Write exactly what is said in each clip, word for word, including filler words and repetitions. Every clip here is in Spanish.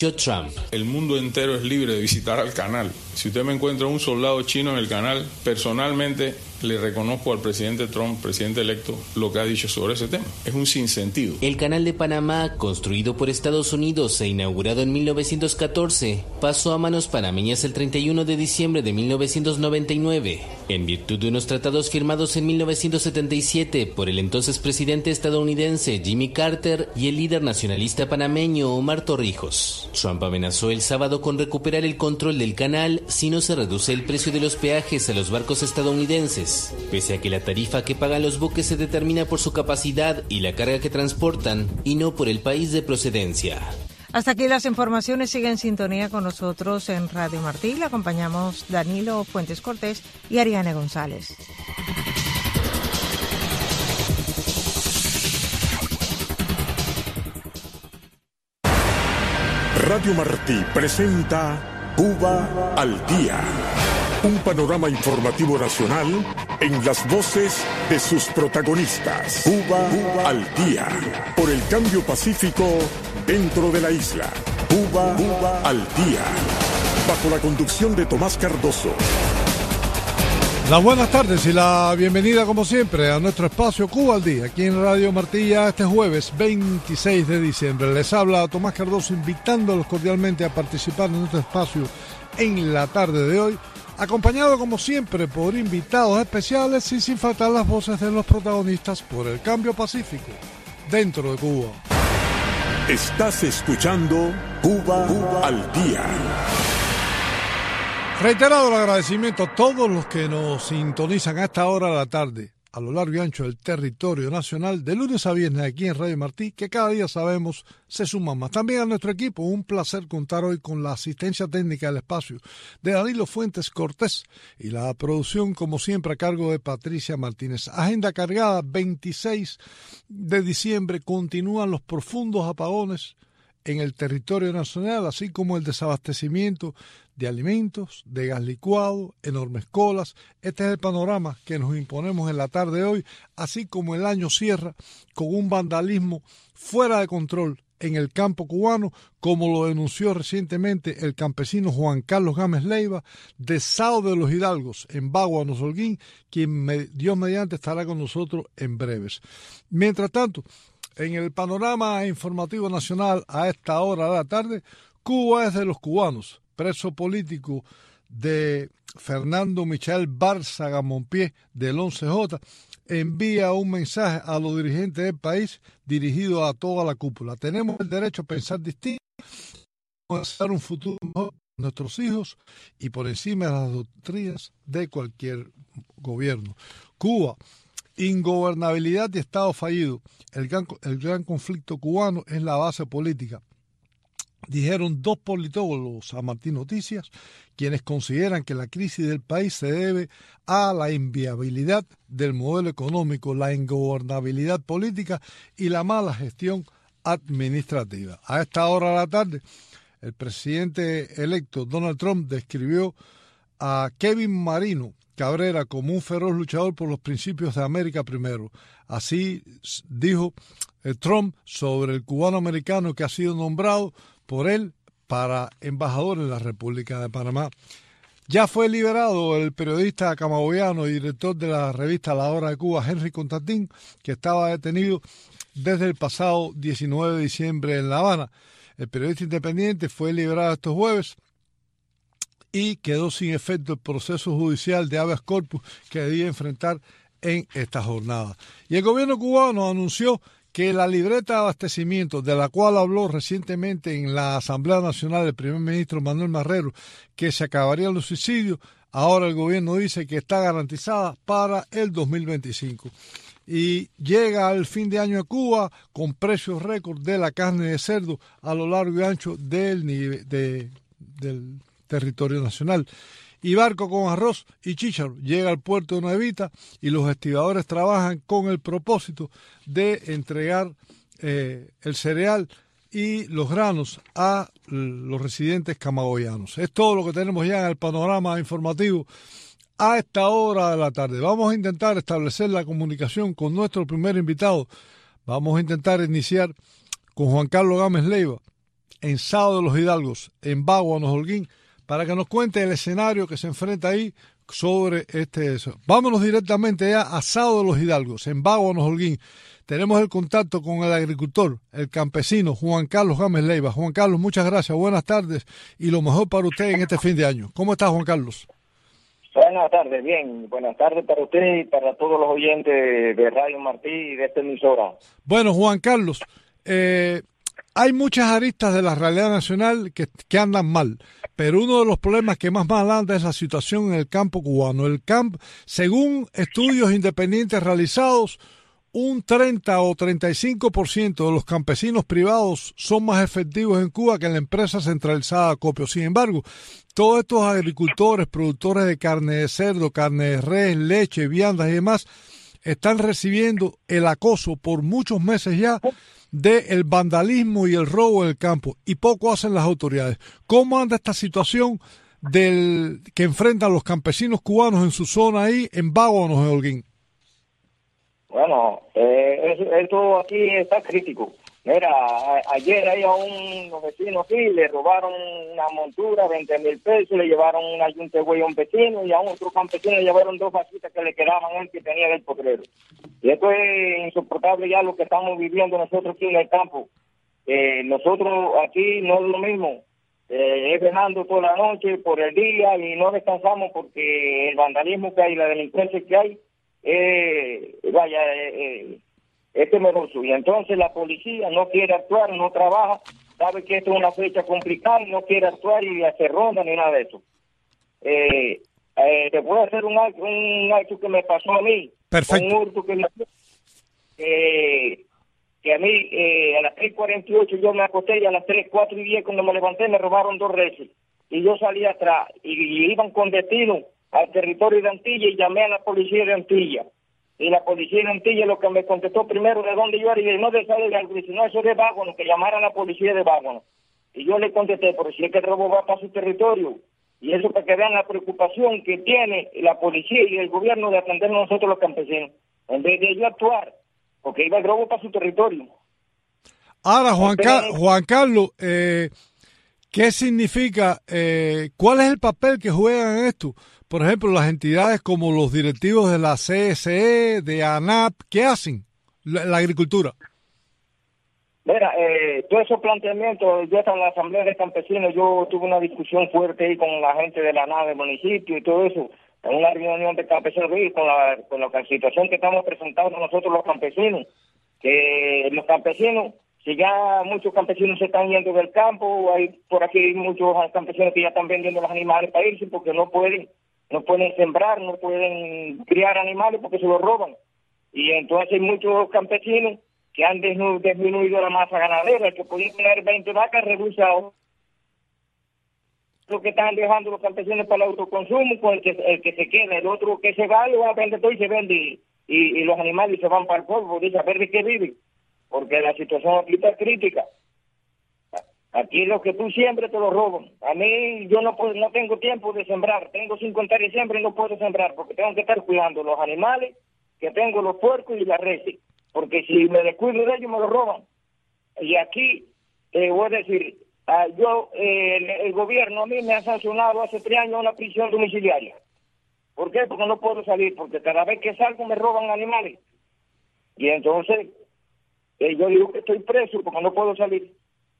Trump. El mundo entero es libre de visitar al canal. Si usted me encuentra un soldado chino en el canal, personalmente le reconozco al presidente Trump, presidente electo, lo que ha dicho sobre ese tema. Es un sinsentido. El Canal de Panamá, construido por Estados Unidos e inaugurado en mil novecientos catorce, pasó a manos panameñas el treinta y uno de diciembre de mil novecientos noventa y nueve, en virtud de unos tratados firmados en mil novecientos setenta y siete por el entonces presidente estadounidense Jimmy Carter y el líder nacionalista panameño Omar Torrijos. Trump amenazó el sábado con recuperar el control del canal si no se reduce el precio de los peajes a los barcos estadounidenses, pese a que la tarifa que pagan los buques se determina por su capacidad y la carga que transportan, y no por el país de procedencia. Hasta aquí las informaciones. Sigue en sintonía con nosotros en Radio Martí. Le acompañamos Danilo Fuentes Cortés y Ariane González. Radio Martí presenta Cuba al Día. Un panorama informativo nacional en las voces de sus protagonistas. Cuba, Cuba al Día. Por el cambio pacífico dentro de la isla. Cuba, Cuba al Día. Bajo la conducción de Tomás Cardoso. Las buenas tardes y la bienvenida como siempre a nuestro espacio Cuba al Día, aquí en Radio Martilla este jueves veintiséis de diciembre. Les habla Tomás Cardoso invitándolos cordialmente a participar en nuestro espacio en la tarde de hoy, acompañado como siempre por invitados especiales y sin faltar las voces de los protagonistas por el cambio pacífico dentro de Cuba. Estás escuchando Cuba, Cuba al Día. Reiterado el agradecimiento a todos los que nos sintonizan a esta hora de la tarde, a lo largo y ancho del territorio nacional, de lunes a viernes aquí en Radio Martí, que cada día sabemos se suman más. También a nuestro equipo, un placer contar hoy con la asistencia técnica del espacio de Danilo Fuentes Cortés y la producción, como siempre, a cargo de Patricia Martínez. Agenda cargada, veintiséis de diciembre, continúan los profundos apagones en el territorio nacional, así como el desabastecimiento de alimentos, de gas licuado, enormes colas. Este es el panorama que nos imponemos en la tarde de hoy, así como el año cierra con un vandalismo fuera de control en el campo cubano, como lo denunció recientemente el campesino Juan Carlos Gámez Leiva, de Sao de los Hidalgos, en Bagua, Nosolguín, quien me, Dios mediante estará con nosotros en breves. Mientras tanto, en el panorama informativo nacional a esta hora de la tarde, Cuba es de los cubanos. Preso político de Fernando Michael Bárzaga Monpié del once J envía un mensaje a los dirigentes del país dirigido a toda la cúpula. Tenemos el derecho a pensar distinto, a hacer un futuro mejor para nuestros hijos y por encima de las doctrinas de cualquier gobierno. Cuba, ingobernabilidad y Estado fallido. El gran, el gran conflicto cubano es la base política, dijeron dos politólogos a Martín Noticias, quienes consideran que la crisis del país se debe a la inviabilidad del modelo económico, la ingobernabilidad política y la mala gestión administrativa. A esta hora de la tarde, el presidente electo Donald Trump describió a Kevin Marino Cabrera como un feroz luchador por los principios de América primero. Así dijo eh, Trump sobre el cubano americano que ha sido nombrado por él para embajador en la República de Panamá. Ya fue liberado el periodista camagüeyano y director de la revista La Hora de Cuba, Henry Constantín, que estaba detenido desde el pasado diecinueve de diciembre en La Habana. El periodista independiente fue liberado estos jueves y quedó sin efecto el proceso judicial de habeas corpus que debía enfrentar en esta jornada. Y el gobierno cubano anunció que la libreta de abastecimiento, de la cual habló recientemente en la Asamblea Nacional el primer ministro Manuel Marrero, que se acabarían los subsidios, ahora el gobierno dice que está garantizada para el dos mil veinticinco. Y llega al fin de año a Cuba con precios récord de la carne de cerdo a lo largo y ancho del, nivel, de, del territorio nacional. Y barco con arroz y chícharo llega al puerto de Nuevita y los estibadores trabajan con el propósito de entregar eh, el cereal y los granos a los residentes camagüeyanos. Es todo lo que tenemos ya en el panorama informativo a esta hora de la tarde. Vamos a intentar establecer la comunicación con nuestro primer invitado. Vamos a intentar iniciar con Juan Carlos Gámez Leiva, en Sao de los Hidalgos, en Báguanos, Holguín, para que nos cuente el escenario que se enfrenta ahí sobre este eso. Vámonos directamente ya a Sao de los Hidalgos, en Báguanos, Holguín. Tenemos el contacto con el agricultor, el campesino Juan Carlos Gámez Leiva. Juan Carlos, muchas gracias, buenas tardes y lo mejor para usted en este fin de año. ¿Cómo está, Juan Carlos? Buenas tardes, bien. Buenas tardes para usted y para todos los oyentes de Radio Martí y de esta emisora. Bueno, Juan Carlos, eh, hay muchas aristas de la realidad nacional que, que andan mal, pero uno de los problemas que más mal anda es la situación en el campo cubano. El campo, según estudios independientes realizados, un treinta o treinta y cinco por ciento de los campesinos privados son más efectivos en Cuba que en la empresa centralizada Acopio. Sin embargo, todos estos agricultores, productores de carne de cerdo, carne de res, leche, viandas y demás, están recibiendo el acoso por muchos meses ya del vandalismo y el robo del campo, y poco hacen las autoridades. ¿Cómo anda esta situación del que enfrentan los campesinos cubanos en su zona ahí, en Báguanos, en Holguín? Bueno, eh, esto aquí está crítico. Mira, a, ayer hay a un vecino aquí, le robaron una montura, veinte mil pesos, le llevaron una yunta de güey a un vecino y a un otro campesino le llevaron dos vaquitas que le quedaban a él que tenía del potrero. Y esto es insoportable ya lo que estamos viviendo nosotros aquí en el campo. Eh, nosotros aquí no es lo mismo, eh, es venando toda la noche, por el día y no descansamos porque el vandalismo que hay, la delincuencia que hay, eh, vaya, eh, es temeroso. Y entonces la policía no quiere actuar, no trabaja, sabe que esto es una fecha complicada y no quiere actuar y hacer ronda ni nada de eso. Eh, eh, te puedo hacer un acto, un acto que me pasó a mí. Perfecto. Un hurto que me eh, que a mí eh, a las tres cuarenta y ocho yo me acosté y a las tres, cuatro y diez cuando me levanté me robaron dos reses y yo salí atrás y, y iban con destino al territorio de Antilla y llamé a la policía de Antilla. Y la policía de Antilla lo que me contestó primero de dónde yo era, y no de salir de algo, no, eso es de Báguanos, que llamara a la policía de Báguanos. Y yo le contesté, pero si es que el robo va para su territorio, y eso para que vean la preocupación que tiene la policía y el gobierno de atendernos a nosotros los campesinos, en vez de yo actuar, porque iba el robo para su territorio. Ahora, Juan, Car Juan Carlos, eh, ¿qué significa, eh, cuál es el papel que juegan en esto? Por ejemplo, las entidades como los directivos de la C S E, de ANAP, ¿qué hacen la, la agricultura? Mira, eh, todos esos planteamientos, yo estaba en la Asamblea de Campesinos, yo tuve una discusión fuerte ahí con la gente de la ANAP del municipio y todo eso, en una reunión de campesinos, con la, con la situación que estamos presentando nosotros los campesinos, que los campesinos, si ya muchos campesinos se están yendo del campo, hay por aquí muchos campesinos que ya están vendiendo los animales para irse porque no pueden no pueden sembrar, no pueden criar animales porque se los roban. Y entonces hay muchos campesinos que han disminuido la masa ganadera, el que podía tener veinte vacas reduce a lo que están dejando los campesinos para el autoconsumo, con el que, el que se queda, el otro que se va, lo va a vender todo y se vende, y, y, y los animales se van para el polvo, dice a ver de qué viven, porque la situación aquí está crítica. Aquí lo que tú siembres te lo roban. A mí yo no puedo, no tengo tiempo de sembrar. Tengo cinco hectáreas de siembra y no puedo sembrar porque tengo que estar cuidando los animales, que tengo los puercos y las reses. Porque si me descuido de ellos me lo roban. Y aquí, eh, voy a decir, ah, yo, eh, el, el gobierno a mí me ha sancionado hace tres años una prisión domiciliaria. ¿Por qué? Porque no puedo salir. Porque cada vez que salgo me roban animales. Y entonces, eh, yo digo que estoy preso porque no puedo salir.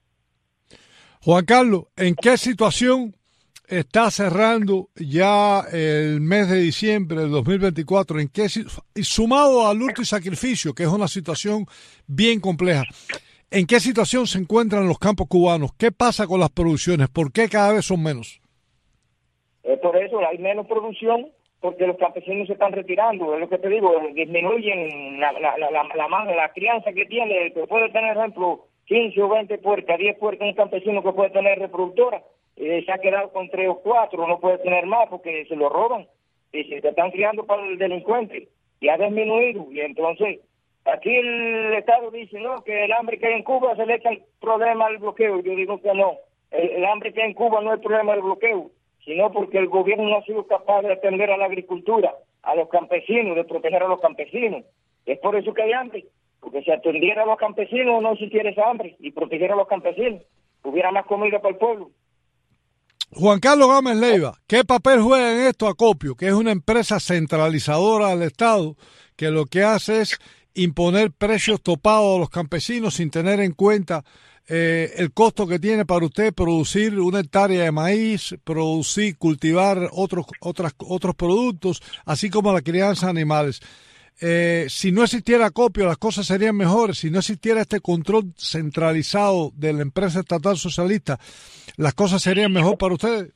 Juan Carlos, ¿en qué situación está cerrando ya el mes de diciembre del dos mil veinticuatro? ¿En qué, sumado al hurto y sacrificio, que es una situación bien compleja, ¿en qué situación se encuentran los campos cubanos? ¿Qué pasa con las producciones? ¿Por qué cada vez son menos? Es por eso, hay menos producción, porque los campesinos se están retirando. Es lo que te digo, disminuyen la, la, la, la, la, la crianza que tiene, que puede tener, por ejemplo, quince o veinte puercas, diez puercas, un campesino que puede tener reproductora, eh, se ha quedado con tres o cuatro, no puede tener más porque se lo roban y se están criando para el delincuente y ha disminuido. Y entonces, aquí el Estado dice, no, que el hambre que hay en Cuba se le echa el problema al bloqueo. Yo digo que no, el, el hambre que hay en Cuba no es el problema del bloqueo, sino porque el gobierno no ha sido capaz de atender a la agricultura, a los campesinos, de proteger a los campesinos. Es por eso que hay hambre. Porque si atendiera a los campesinos no existiera esa hambre y protegiera a los campesinos. hubiera más comida para el pueblo. Juan Carlos Gámez Leiva, ¿qué papel juega en esto Acopio, que es una empresa centralizadora del Estado, que lo que hace es imponer precios topados a los campesinos sin tener en cuenta eh, el costo que tiene para usted producir una hectárea de maíz, producir, cultivar otros, otras, otros productos, así como la crianza de animales? Eh, si no existiera Acopio, las cosas serían mejores. Si no existiera este control centralizado de la empresa estatal socialista, las cosas serían mejor para ustedes.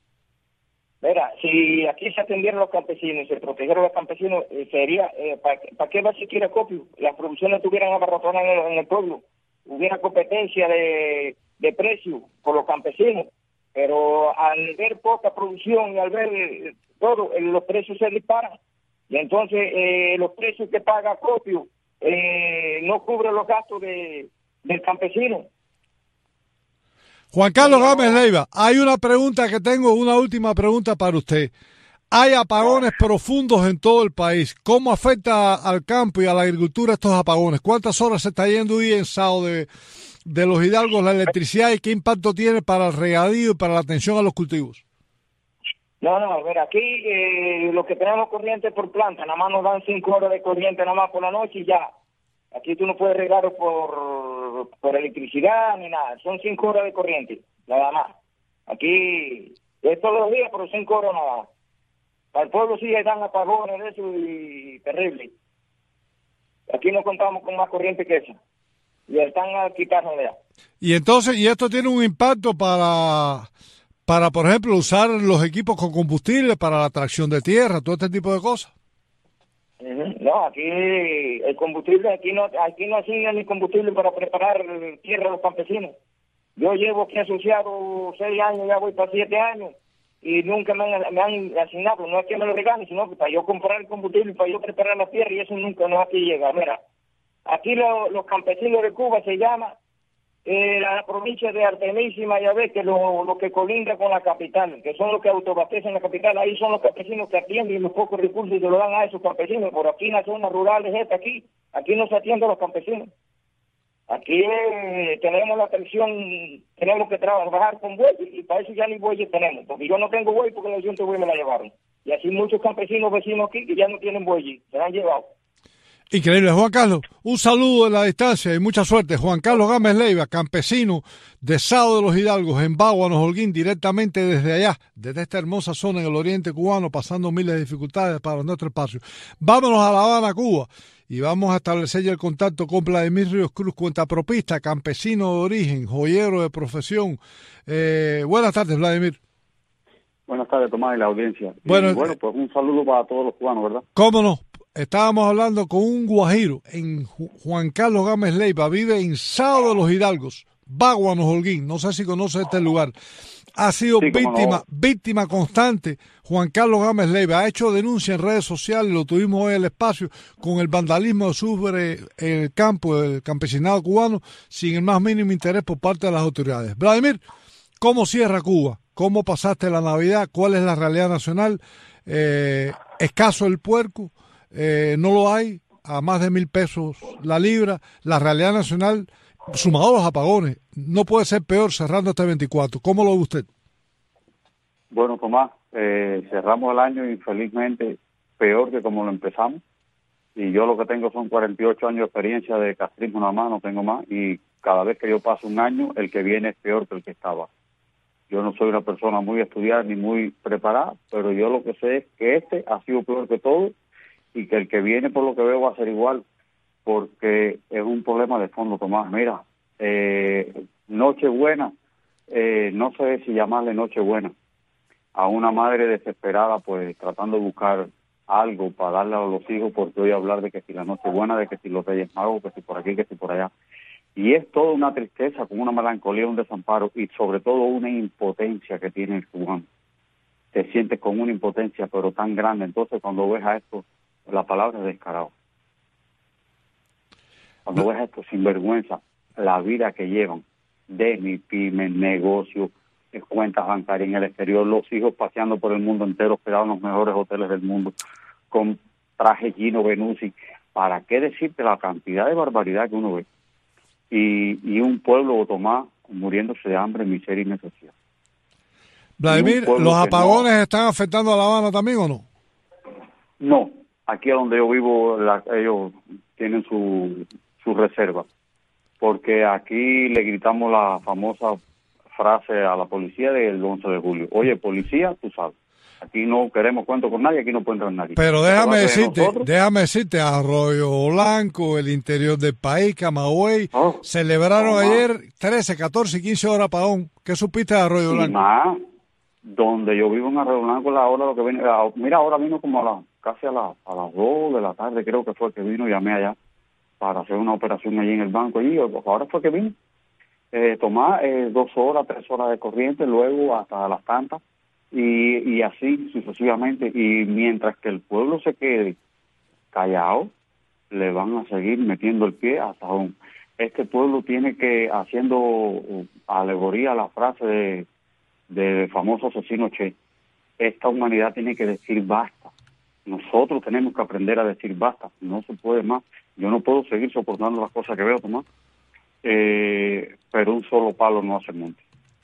Mira, si aquí se atendieran los campesinos, se protegieran los campesinos, eh, sería, eh, ¿para pa qué va a existir Acopio? Las producciones estuvieran abarrotadas en el, en el pueblo, hubiera competencia de, de precio por los campesinos, pero al ver poca producción y al ver eh, todo, eh, los precios se disparan. Y entonces eh, los precios que paga Acopio eh, no cubren los gastos de, del campesino. Juan Carlos Gámez Leiva, hay una pregunta que tengo, una última pregunta para usted. Hay apagones profundos en todo el país. ¿Cómo afecta al campo y a la agricultura estos apagones? ¿Cuántas horas se está yendo hoy en Sao de, de los Hidalgos la electricidad y qué impacto tiene para el regadío y para la atención a los cultivos? No, no, mira, aquí eh, lo que tenemos corriente por planta, nada más nos dan cinco horas de corriente nada más por la noche y ya. Aquí tú no puedes regar por, por electricidad ni nada, son cinco horas de corriente, nada más. Aquí es todos los días, pero cinco horas nada más. Para el pueblo sí dan apagones de eso y terrible. Aquí no contamos con más corriente que esa. Y están a quitarnos ya. Y entonces, y esto tiene un impacto para, para, por ejemplo, usar los equipos con combustible para la tracción de tierra, todo este tipo de cosas. No, aquí el combustible, aquí no aquí no asignan ni combustible para preparar tierra a los campesinos. Yo llevo aquí asociado seis años, ya voy para siete años, y nunca me han, me han asignado, no es que me lo regalen, sino que para yo comprar el combustible, para yo preparar la tierra, y eso nunca nos aquí llega. Mira, aquí lo, los campesinos de Cuba se llama eh, la provincia de Artemísima, ya ves que lo, lo que colinda con la capital, que son los que autoabastecen la capital, ahí son los campesinos que atienden los pocos recursos y se lo dan a esos campesinos. Por aquí en las zonas rurales, esta aquí, aquí no se atiende a los campesinos. Aquí eh, tenemos la atención, tenemos que trabajar con bueyes, y para eso ya ni bueyes tenemos, porque yo no tengo buey porque los ayuntamientos buey me la llevaron. Y así muchos campesinos vecinos aquí que ya no tienen bueyes, se la han llevado. Increíble. Juan Carlos, un saludo en la distancia y mucha suerte. Juan Carlos Gámez Leiva, campesino de Sao de los Hidalgos, en Báguanos, Holguín, directamente desde allá, desde esta hermosa zona en el oriente cubano, pasando miles de dificultades para nuestro espacio. Vámonos a La Habana, Cuba, y vamos a establecer ya el contacto con Vladimir Ríos Cruz, cuentapropista, campesino de origen, joyero de profesión. Eh, buenas tardes, Vladimir. Buenas tardes, Tomás, y la audiencia. Bueno, y bueno, pues un saludo para todos los cubanos, ¿verdad? ¿Cómo no? Estábamos hablando con un guajiro en Juan Carlos Gámez Leiva, vive en Sao de los Hidalgos, Báguanos, Holguín, no sé si conoce este lugar. Ha sido sí, víctima, no. víctima constante. Juan Carlos Gámez Leiva ha hecho denuncia en redes sociales, lo tuvimos hoy en el espacio, con el vandalismo que sufre en el campo, el campesinado cubano, sin el más mínimo interés por parte de las autoridades. Vladimir, ¿cómo cierra Cuba? ¿Cómo pasaste la Navidad? ¿Cuál es la realidad nacional? Eh, ¿Escaso el puerco? Eh, no lo hay, a más de mil pesos la libra. La realidad nacional, sumado a los apagones, no puede ser peor cerrando este veinticuatro. ¿Cómo lo ve usted? Bueno, Tomás, eh, cerramos el año infelizmente peor que como lo empezamos. Y yo lo que tengo son cuarenta y ocho años de experiencia de castrismo nada más, no tengo más. Y cada vez que yo paso un año, el que viene es peor que el que estaba. Yo no soy una persona muy estudiada ni muy preparada, pero yo lo que sé es que este ha sido peor que todo, y que el que viene, por lo que veo, va a ser igual, porque es un problema de fondo, Tomás. Mira, eh, Nochebuena, eh, no sé si llamarle Nochebuena a una madre desesperada, pues tratando de buscar algo para darle a los hijos, porque hoy hablar de que si la Nochebuena, de que si los Reyes Magos, que si por aquí, que si por allá. Y es toda una tristeza, con una melancolía, un desamparo, y sobre todo una impotencia que tiene el cubano. Te sientes con una impotencia, pero tan grande. Entonces, cuando ves a esto, la palabra es descarado. Cuando ves a esto sinvergüenza, la vida que llevan de mi pyme, negocio, cuentas bancarias en el exterior, los hijos paseando por el mundo entero, hospedados en los mejores hoteles del mundo, con traje Gino Benussi, ¿para qué decirte la cantidad de barbaridad que uno ve? Y, y un pueblo, Tomás, muriéndose de hambre, miseria y necesidad. Vladimir, ¿los apagones no, están afectando a La Habana también o no? No, aquí donde yo vivo la, ellos tienen su, su reserva, porque aquí le gritamos la famosa frase a la policía del once de julio. Oye, policía, tú sabes, aquí no queremos cuento con nadie, aquí no puede entrar nadie. Pero déjame decirte, déjame decirte, Arroyo Blanco, el interior del país, Camagüey, oh, celebraron oh, ayer trece, catorce, quince horas apagón. ¿Qué supiste de Arroyo Blanco? Y más, donde yo vivo en Arroyo Blanco, la hora lo que viene, mira, ahora vino como a la, casi a, la, a las dos de la tarde, creo que fue que vino, llamé allá para hacer una operación allí en el banco, allí, ahora fue que vino. Eh, tomar eh, dos horas, tres horas de corriente, luego hasta las tantas, y, y así sucesivamente. Y mientras que el pueblo se quede callado, le van a seguir metiendo el pie hasta aún. Este pueblo tiene que, haciendo uh, alegoría a la frase de, de famoso asesino Che, esta humanidad tiene que decir basta. Nosotros tenemos que aprender a decir basta, no se puede más. Yo no puedo seguir soportando las cosas que veo, Tomás. Eh, pero un solo palo no hace monte.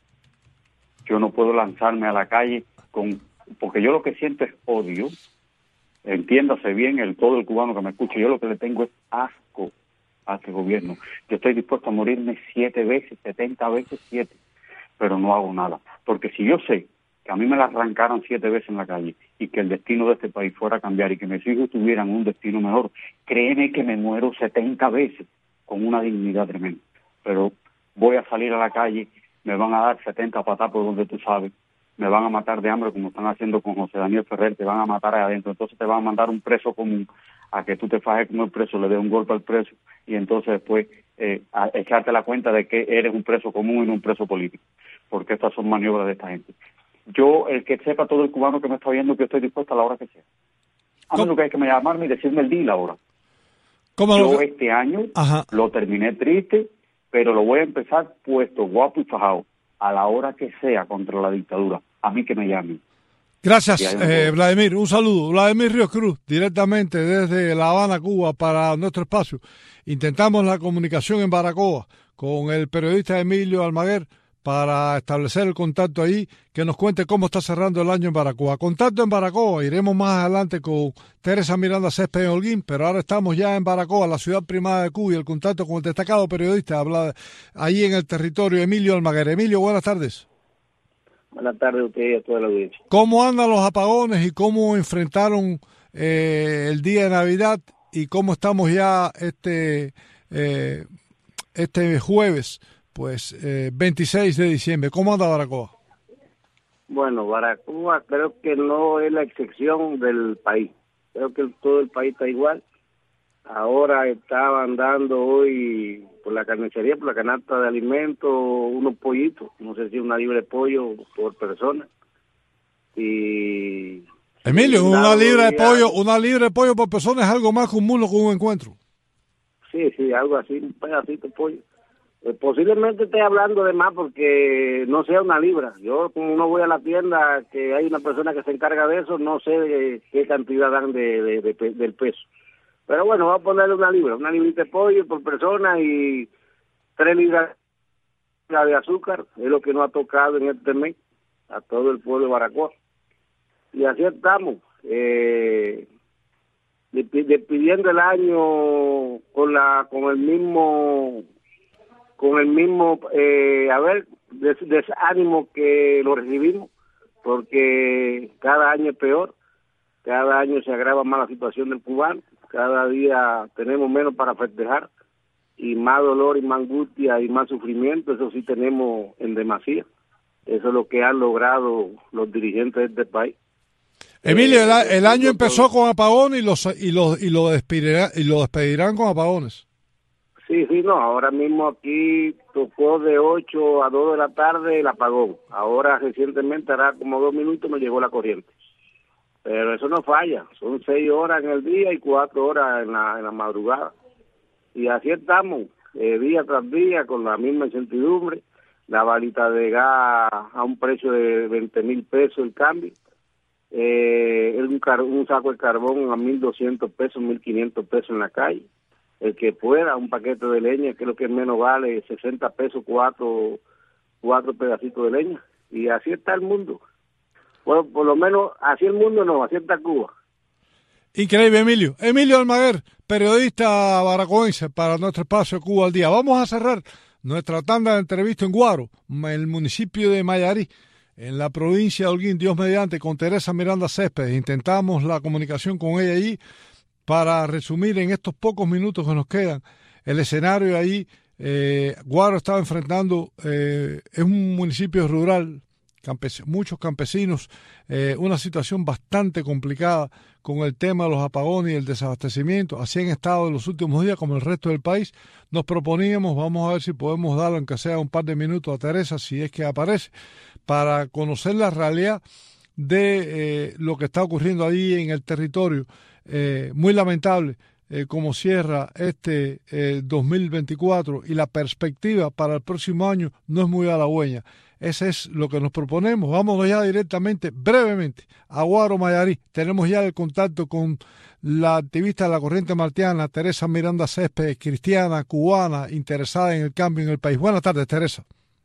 Yo no puedo lanzarme a la calle con, porque yo lo que siento es odio. Entiéndase bien el todo el cubano que me escucha. Yo lo que le tengo es asco a este gobierno. Yo estoy dispuesto a morirme siete veces, setenta veces siete, pero no hago nada. Porque si yo sé que a mí me la arrancaran siete veces en la calle y que el destino de este país fuera a cambiar y que mis hijos tuvieran un destino mejor, créeme que me muero setenta veces con una dignidad tremenda. Pero voy a salir a la calle, me van a dar setenta patas por donde tú sabes, me van a matar de hambre como están haciendo con José Daniel Ferrer, te van a matar ahí adentro, entonces te van a mandar un preso común a que tú te fajes como el preso, le des un golpe al preso y entonces después eh, a echarte la cuenta de que eres un preso común y no un preso político, porque estas son maniobras de esta gente. Yo, el que sepa todo el cubano que me está viendo, que estoy dispuesto a la hora que sea. A mí lo que hay que me llamarme y decirme el día y la hora. ¿Cómo Yo lo... este año Ajá. lo terminé triste, pero lo voy a empezar puesto, guapo y fajado, a la hora que sea contra la dictadura. A mí que me llamen. Gracias, eh, Vladimir. Un saludo. Vladimir Ríos Cruz, directamente desde La Habana, Cuba, para nuestro espacio. Intentamos la comunicación en Baracoa con el periodista Emilio Almaguer para establecer el contacto ahí, que nos cuente cómo está cerrando el año en Baracoa. Contacto en Baracoa, iremos más adelante con Teresa Miranda Césped en Holguín, pero ahora estamos ya en Baracoa, la ciudad primada de Cuba, y el contacto con el destacado periodista habla ahí en el territorio, Emilio Almaguer. Emilio, buenas tardes. Buenas tardes a usted y a toda la audiencia. ¿Cómo andan los apagones y cómo enfrentaron eh, el día de Navidad y cómo estamos ya este, eh, este jueves? Pues eh, veintiséis de diciembre. ¿Cómo anda Baracoa? Bueno, Baracoa creo que no es la excepción del país. Creo que todo el país está igual. Ahora estaba andando hoy por la carnicería, por la canasta de alimentos, unos pollitos. No sé si una libra de pollo por persona. Y Emilio, una libra de pollo, una libra de pollo por persona es algo más que un mulo con un encuentro. Sí, sí, algo así, un pedacito de pollo. Eh, posiblemente esté hablando de más porque no sea una libra. Yo como no voy a la tienda, que hay una persona que se encarga de eso, no sé de qué cantidad dan de, de, de, del peso. Pero bueno, voy a ponerle una libra, una librita de pollo por persona y tres libras de azúcar, es lo que nos ha tocado en este mes a todo el pueblo de Baracoa. Y así estamos, eh, despidiendo el año con la con el mismo... con el mismo, eh, a ver, des, desánimo que lo recibimos, porque cada año es peor, cada año se agrava más la situación del cubano, cada día tenemos menos para festejar, y más dolor y más angustia y más sufrimiento, eso sí tenemos en demasía. Eso es lo que han logrado los dirigentes de este país. Emilio, el, el año empezó con apagones y los y los y lo despedirán, y lo despedirán con apagones. Sí, sí, no, ahora mismo aquí tocó de ocho a dos de la tarde el apagón. Ahora recientemente, hará como dos minutos, me llegó la corriente. Pero eso no falla, son seis horas en el día y cuatro horas en la, en la madrugada. Y así estamos, eh, día tras día, con la misma incertidumbre. La balita de gas a un precio de veinte mil pesos el cambio. Eh, un, car un saco de carbón a mil doscientos pesos, mil quinientos pesos en la calle. El que pueda, un paquete de leña, que es lo que menos vale, sesenta pesos, cuatro cuatro pedacitos de leña. Y así está el mundo. Bueno, por lo menos así el mundo no, así está Cuba. Increíble, Emilio. Emilio Almaguer, periodista baracoense para nuestro espacio Cuba al Día. Vamos a cerrar nuestra tanda de entrevista en Guaro, el municipio de Mayarí, en la provincia de Holguín, Dios mediante, con Teresa Miranda Céspedes. Intentamos la comunicación con ella allí para resumir en estos pocos minutos que nos quedan el escenario ahí. Eh, Guaro estaba enfrentando, eh, es un municipio rural, campes, muchos campesinos, eh, una situación bastante complicada con el tema de los apagones y el desabastecimiento. Así han estado en los últimos días como el resto del país. Nos proponíamos, vamos a ver si podemos darle aunque sea un par de minutos a Teresa, si es que aparece, para conocer la realidad de eh, lo que está ocurriendo ahí en el territorio. Eh, muy lamentable eh, cómo cierra este eh, dos mil veinticuatro y la perspectiva para el próximo año no es muy halagüeña. Ese es lo que nos proponemos. Vámonos ya directamente, brevemente, a Guaro, Mayarí. Tenemos ya el contacto con la activista de la corriente martiana, Teresa Miranda Céspedes, cristiana, cubana, interesada en el cambio en el país. Buenas tardes, Teresa.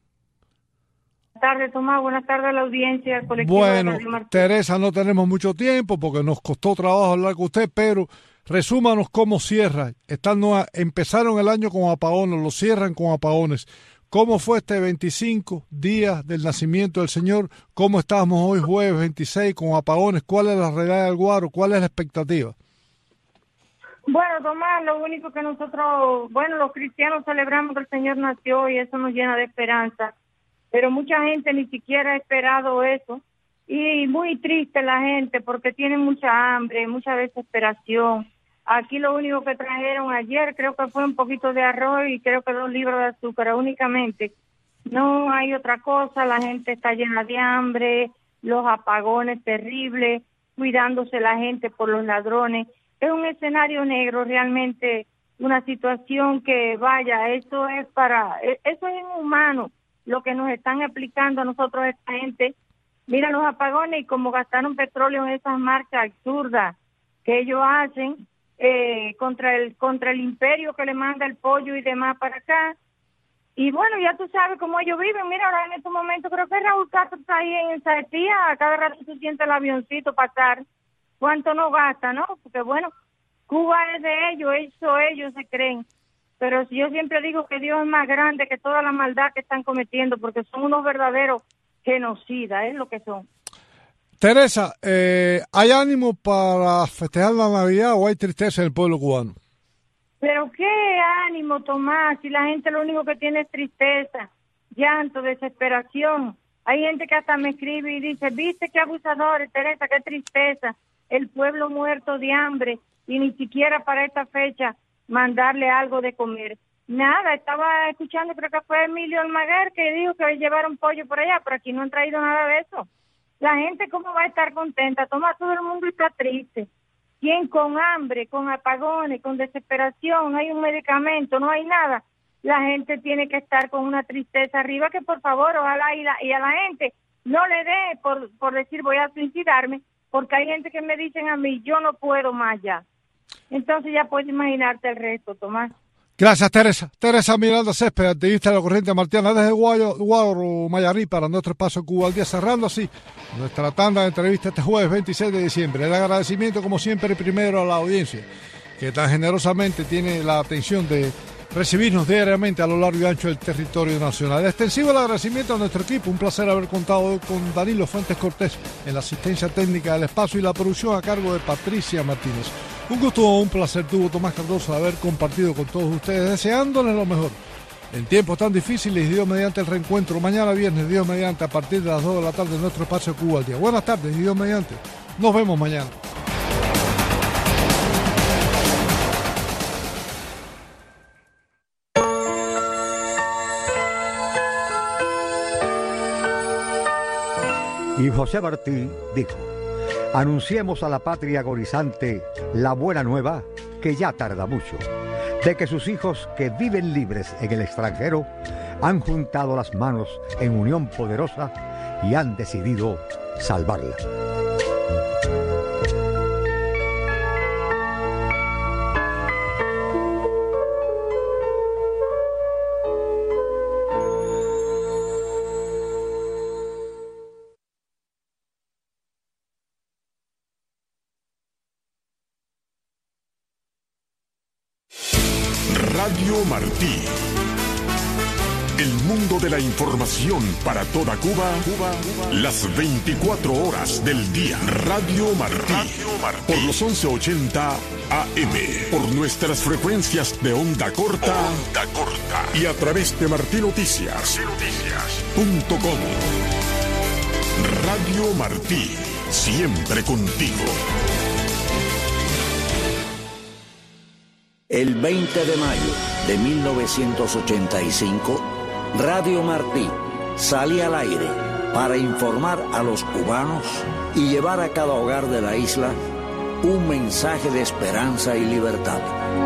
Buenas tardes, Tomás. Buenas tardes a la audiencia del colectivo. Bueno, de Radio Martín. Teresa, no tenemos mucho tiempo porque nos costó trabajo hablar con usted, pero resúmanos cómo cierra. Estando a, empezaron el año con apagones, lo cierran con apagones. ¿Cómo fue este veinticinco días del nacimiento del Señor? ¿Cómo estamos hoy jueves veintiséis con apagones? ¿Cuál es la realidad del Guaro? ¿Cuál es la expectativa? Bueno, Tomás, lo único que nosotros, bueno, los cristianos celebramos que el Señor nació y eso nos llena de esperanza. Pero mucha gente ni siquiera ha esperado eso. Y muy triste la gente porque tiene mucha hambre, mucha desesperación. Aquí lo único que trajeron ayer creo que fue un poquito de arroz y creo que dos libros de azúcar únicamente. No hay otra cosa, la gente está llena de hambre, los apagones terribles, cuidándose la gente por los ladrones. Es un escenario negro, realmente una situación que, vaya, eso es para, eso es inhumano lo que nos están explicando a nosotros esta gente. Mira los apagones y como gastaron petróleo en esas marchas absurdas que ellos hacen, Eh, contra el contra el imperio que le manda el pollo y demás para acá. Y bueno, ya tú sabes cómo ellos viven. Mira, ahora en estos momentos creo que Raúl Castro está ahí en Saetía, a cada rato se siente el avioncito pasar. ¿Cuánto no gasta, no? Porque bueno, Cuba es de ellos, eso ellos se creen. Pero yo siempre digo que Dios es más grande que toda la maldad que están cometiendo, porque son unos verdaderos genocidas, es lo que son. Teresa, eh, ¿hay ánimo para festejar la Navidad o hay tristeza en el pueblo cubano? Pero qué ánimo, Tomás, si la gente lo único que tiene es tristeza, llanto, desesperación. Hay gente que hasta me escribe y dice, viste qué abusadores, Teresa, qué tristeza, el pueblo muerto de hambre y ni siquiera para esta fecha mandarle algo de comer. Nada, estaba escuchando, creo que fue Emilio Almaguer que dijo que llevaron pollo por allá, pero aquí no han traído nada de eso. La gente, ¿cómo va a estar contenta? Tomás, todo el mundo está triste. ¿Quién con hambre, con apagones, con desesperación? Hay un medicamento, no hay nada. La gente tiene que estar con una tristeza arriba que, por favor, ojalá y, la, y a la gente no le dé por, por decir voy a suicidarme, porque hay gente que me dicen a mí, yo no puedo más ya. Entonces ya puedes imaginarte el resto, Tomás. Gracias, Teresa. Teresa Miranda Céspedes, activista de la corriente martiana desde Guaro, Guaro, Mayarí, para nuestro espacio Cuba al Día, cerrando así nuestra tanda de entrevistas este jueves veintiséis de diciembre. El agradecimiento, como siempre, primero a la audiencia, que tan generosamente tiene la atención de recibirnos diariamente a lo largo y ancho del territorio nacional. Extensivo el agradecimiento a nuestro equipo. Un placer haber contado con Danilo Fuentes Cortés en la asistencia técnica del espacio y la producción a cargo de Patricia Martínez. Un gusto, un placer tuvo Tomás Cardoso de haber compartido con todos ustedes, deseándoles lo mejor. En tiempos tan difíciles, Dios mediante el reencuentro. Mañana viernes, Dios mediante, a partir de las dos de la tarde, en nuestro espacio Cuba al Día. Buenas tardes, Dios mediante. Nos vemos mañana. Y José Martí dijo, anunciemos a la patria agonizante la buena nueva, que ya tarda mucho, de que sus hijos que viven libres en el extranjero han juntado las manos en unión poderosa y han decidido salvarla. Radio Martí. El mundo de la información para toda Cuba, Cuba, las veinticuatro horas del día. Radio Martí. Radio Martí. Por los once ochenta A M. Por nuestras frecuencias de onda corta. Onda corta. Y a través de Martí Noticias. Noticias punto com. Radio Martí. Siempre contigo. El veinte de mayo de mil novecientos ochenta y cinco, Radio Martí salía al aire para informar a los cubanos y llevar a cada hogar de la isla un mensaje de esperanza y libertad.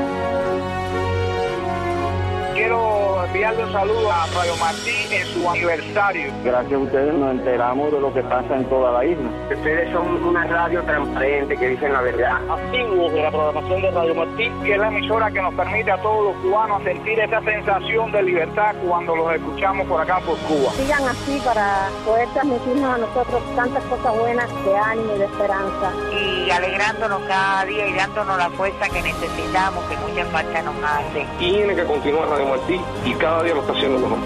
Quiero enviarle un saludo a Radio Martí en su aniversario. Gracias a ustedes nos enteramos de lo que pasa en toda la isla. Ustedes son una radio transparente que dicen la verdad. Activos de la programación de Radio Martí, que es la emisora que nos permite a todos los cubanos sentir esa sensación de libertad cuando los escuchamos por acá por Cuba. Sigan así para poder transmitirnos a nosotros tantas cosas buenas de ánimo y de esperanza. Y alegrándonos cada día y dándonos la fuerza que necesitamos, que mucha falta nos hace. Y tiene que continuar Radio Martí y cada día lo está haciendo mejor.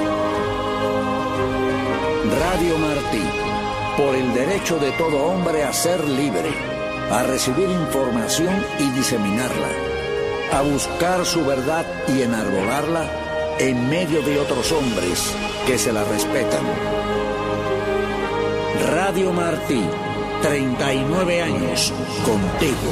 Radio Martí, por el derecho de todo hombre a ser libre, a recibir información y diseminarla, a buscar su verdad y enarbolarla en medio de otros hombres que se la respetan. Radio Martí, treinta y nueve años contigo.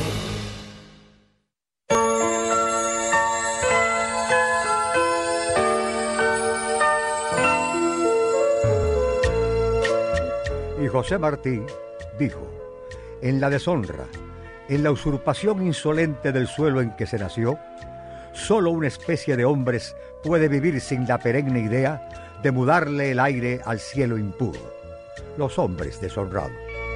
José Martí dijo: en la deshonra, en la usurpación insolente del suelo en que se nació, solo una especie de hombres puede vivir sin la perenne idea de mudarle el aire al cielo impuro: los hombres deshonrados.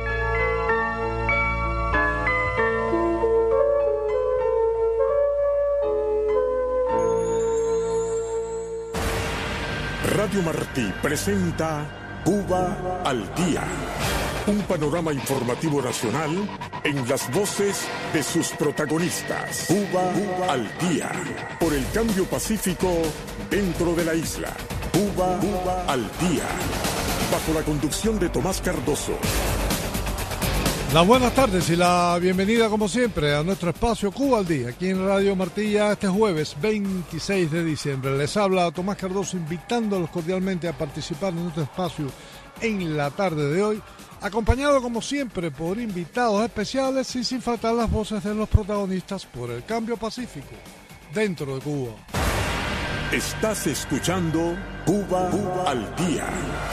Radio Martí presenta Cuba al Día, un panorama informativo nacional en las voces de sus protagonistas. Cuba, Cuba al Día, por el cambio pacífico dentro de la isla. Cuba, Cuba al Día, bajo la conducción de Tomás Cardoso. Las buenas tardes y la bienvenida como siempre a nuestro espacio Cuba al Día, aquí en Radio Martí, ya este jueves veintiséis de diciembre. Les habla Tomás Cardoso invitándolos cordialmente a participar en nuestro espacio en la tarde de hoy, acompañado como siempre por invitados especiales y sin faltar las voces de los protagonistas por el cambio pacífico dentro de Cuba. Estás escuchando Cuba, Cuba al Día.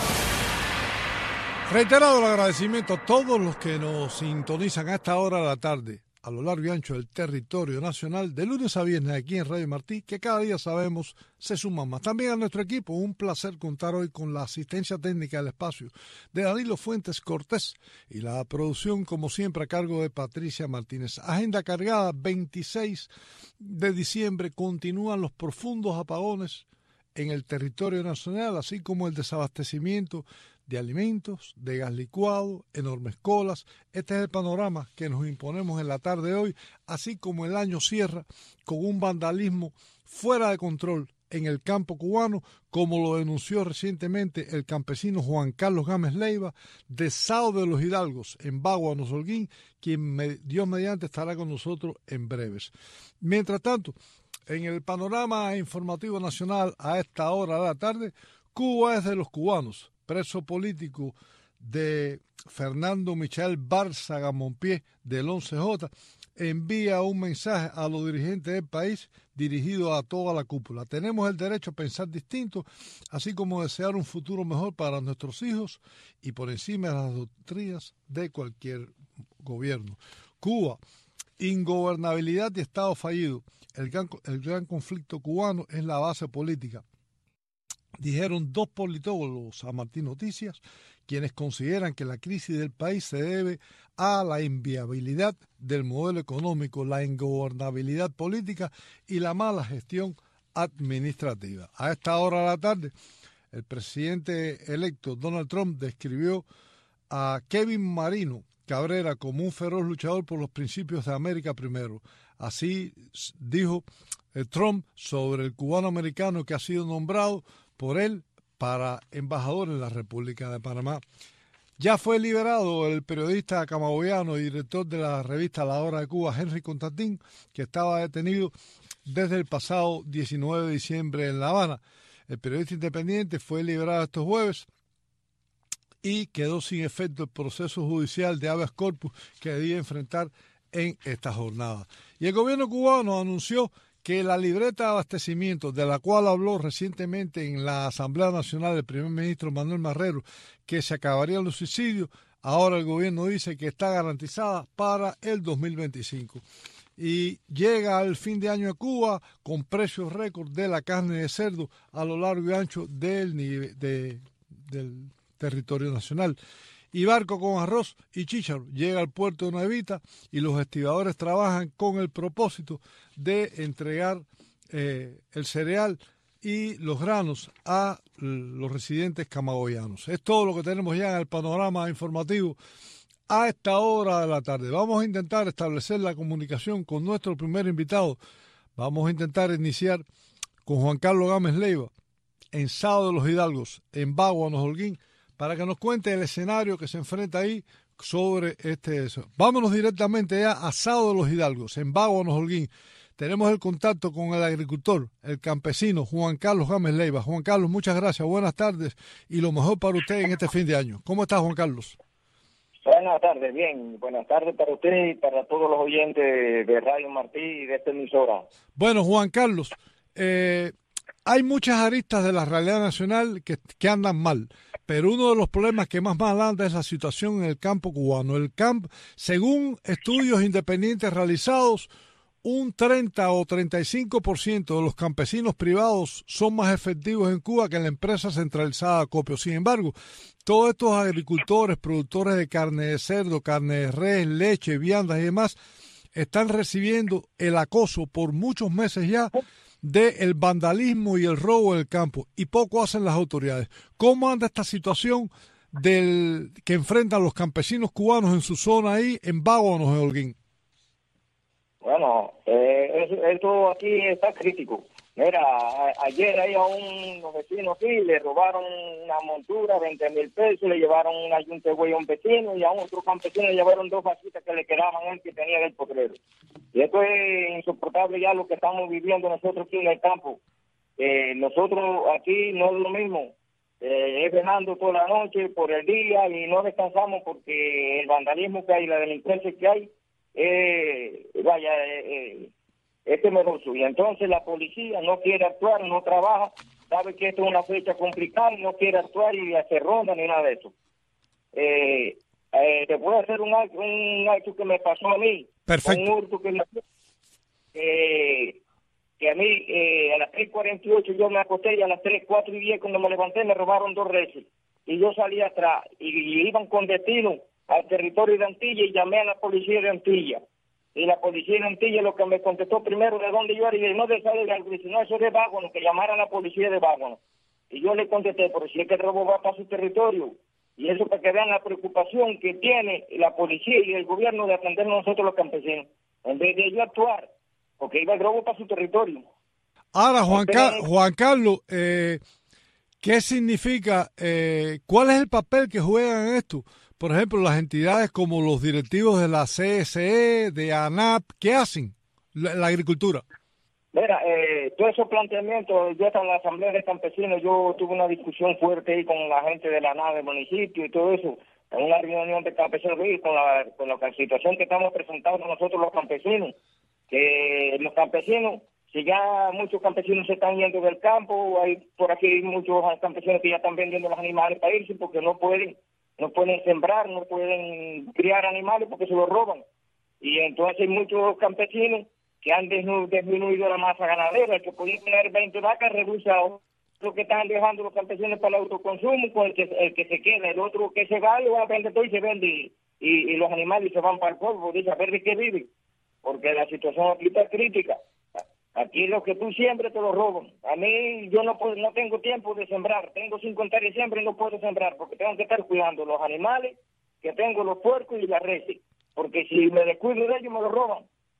Reiterado el agradecimiento a todos los que nos sintonizan a esta hora de la tarde, a lo largo y ancho del territorio nacional, de lunes a viernes aquí en Radio Martí, que cada día sabemos se suman más. También a nuestro equipo, un placer contar hoy con la asistencia técnica del espacio de Danilo Fuentes Cortés y la producción, como siempre, a cargo de Patricia Martínez. Agenda cargada, veintiséis de diciembre, continúan los profundos apagones en el territorio nacional, así como el desabastecimiento de alimentos, de gas licuado, enormes colas. Este es el panorama que nos imponemos en la tarde de hoy, así como el año cierra con un vandalismo fuera de control en el campo cubano, como lo denunció recientemente el campesino Juan Carlos Gámez Leiva, de Sao de los Hidalgos, en Bagua, Nosolguín, quien me, Dios mediante estará con nosotros en breves. Mientras tanto, en el panorama informativo nacional a esta hora de la tarde, Cuba es de los cubanos. Preso político de Fernando Michael Bárzaga Monpié del once J envía un mensaje a los dirigentes del país dirigido a toda la cúpula. Tenemos el derecho a pensar distinto, así como desear un futuro mejor para nuestros hijos y por encima de las doctrinas de cualquier gobierno. Cuba, ingobernabilidad y Estado fallido. El gran, el gran conflicto cubano es la base política, dijeron dos politólogos a Martí Noticias, quienes consideran que la crisis del país se debe a la inviabilidad del modelo económico, la ingobernabilidad política y la mala gestión administrativa. A esta hora de la tarde, el presidente electo Donald Trump describió a Kevin Marino Cabrera como un feroz luchador por los principios de América primero. Así dijo eh, Trump sobre el cubano americano que ha sido nombrado por él para embajador en la República de Panamá. Ya fue liberado el periodista camagüeyano y director de la revista La Hora de Cuba, Henry Constantín, que estaba detenido desde el pasado diecinueve de diciembre en La Habana. El periodista independiente fue liberado estos jueves y quedó sin efecto el proceso judicial de habeas corpus que debía enfrentar en esta jornada. Y el gobierno cubano anunció que la libreta de abastecimiento, de la cual habló recientemente en la Asamblea Nacional el primer ministro Manuel Marrero, que se acabarían los subsidios, ahora el gobierno dice que está garantizada para el dos mil veinticinco. Y llega al fin de año a Cuba con precios récord de la carne de cerdo a lo largo y ancho del, nivel, de, del territorio nacional. Y barco con arroz y chícharo llega al puerto de Nuevita y los estibadores trabajan con el propósito de entregar eh, el cereal y los granos a los residentes camagüeyanos. Es todo lo que tenemos ya en el panorama informativo a esta hora de la tarde. Vamos a intentar establecer la comunicación con nuestro primer invitado. Vamos a intentar iniciar con Juan Carlos Gámez Leiva, en Sado de los Hidalgos, en Baguanos, Holguín, para que nos cuente el escenario que se enfrenta ahí sobre este eso. Vámonos directamente ya a Sado de los Hidalgos, en Baguanos, Holguín. Tenemos el contacto con el agricultor, el campesino Juan Carlos Gámez Leiva. Juan Carlos, muchas gracias, buenas tardes y lo mejor para usted en este fin de año. ¿Cómo está, Juan Carlos? Buenas tardes, bien. Buenas tardes para usted y para todos los oyentes de Radio Martí y de esta emisora. Bueno, Juan Carlos, eh, hay muchas aristas de la realidad nacional que, que andan mal, pero uno de los problemas que más mal anda es la situación en el campo cubano. El campo, según estudios independientes realizados, un treinta o treinta y cinco por ciento de los campesinos privados son más efectivos en Cuba que en la empresa centralizada de acopio. Sin embargo, todos estos agricultores, productores de carne de cerdo, carne de res, leche, viandas y demás, están recibiendo el acoso por muchos meses ya del vandalismo y el robo del campo, y poco hacen las autoridades. ¿Cómo anda esta situación del que enfrentan los campesinos cubanos en su zona ahí, en Baguanos, en Holguín? Bueno, eh, esto aquí está crítico. Mira, a, ayer ahí a un vecino aquí le robaron una montura, veinte mil pesos, le llevaron una yunta de güey a un vecino y a un otro campesino le llevaron dos vaquitas que le quedaban él que tenía del potrero. Y esto es insoportable ya lo que estamos viviendo nosotros aquí en el campo. Eh, nosotros aquí no es lo mismo. Eh, es velando toda la noche, por el día y no descansamos porque el vandalismo que hay, la delincuencia que hay, eh, vaya, eh, es temeroso. Y entonces la policía no quiere actuar, no trabaja, sabe que esto es una fecha complicada y no quiere actuar y hacer ronda ni nada de eso. Eh, eh, te puedo hacer un acto, un acto que me pasó a mí. Perfecto. Un hurto que, me, eh, que a mí eh, a las tres cuarenta y ocho yo me acosté y a las tres, cuatro y diez cuando me levanté me robaron dos reses. Y yo salí atrás y, y iban con destino al territorio de Antilla y llamé a la policía de Antilla. Y la policía de Antilla lo que me contestó primero de dónde yo era, y no de salir de algo, dice, no, eso es de Baguanos, que llamara a la policía de Baguanos. Y yo le contesté, pero si es que el robo va para su territorio, y eso para que vean la preocupación que tiene la policía y el gobierno de atender a nosotros los campesinos, en vez de yo actuar, porque iba el robo para su territorio. Ahora, Juan, Car Juan Carlos, eh, ¿qué significa, eh, cuál es el papel que juegan en esto? Por ejemplo, las entidades como los directivos de la C S E, de ANAP, ¿qué hacen la, la agricultura? Mira, eh, todos esos planteamientos, yo estaba en la Asamblea de Campesinos, yo tuve una discusión fuerte ahí con la gente de la ANAP del municipio y todo eso, en una reunión de campesinos, con la, con la situación que estamos presentando nosotros los campesinos, que los campesinos, si ya muchos campesinos se están yendo del campo, hay por aquí muchos campesinos que ya están vendiendo los animales para irse porque no pueden. No pueden sembrar, no pueden criar animales porque se los roban. Y entonces hay muchos campesinos que han disminuido la masa ganadera. El que podía tener veinte vacas reduce a lo que están dejando los campesinos para el autoconsumo, con el que, el que se queda. El otro que se va, lo va a vender todo y se vende. Y, y, y los animales se van para el polvo. Dice, a ver de qué viven. Porque la situación aquí está crítica. Aquí lo que tú siembres te lo roban. A mí yo no puedo, no tengo tiempo de sembrar. Tengo cinco hectáreas de siembra y no puedo sembrar porque tengo que estar cuidando los animales, que tengo los puercos y las reses. Porque si me descuido de ellos me lo roban.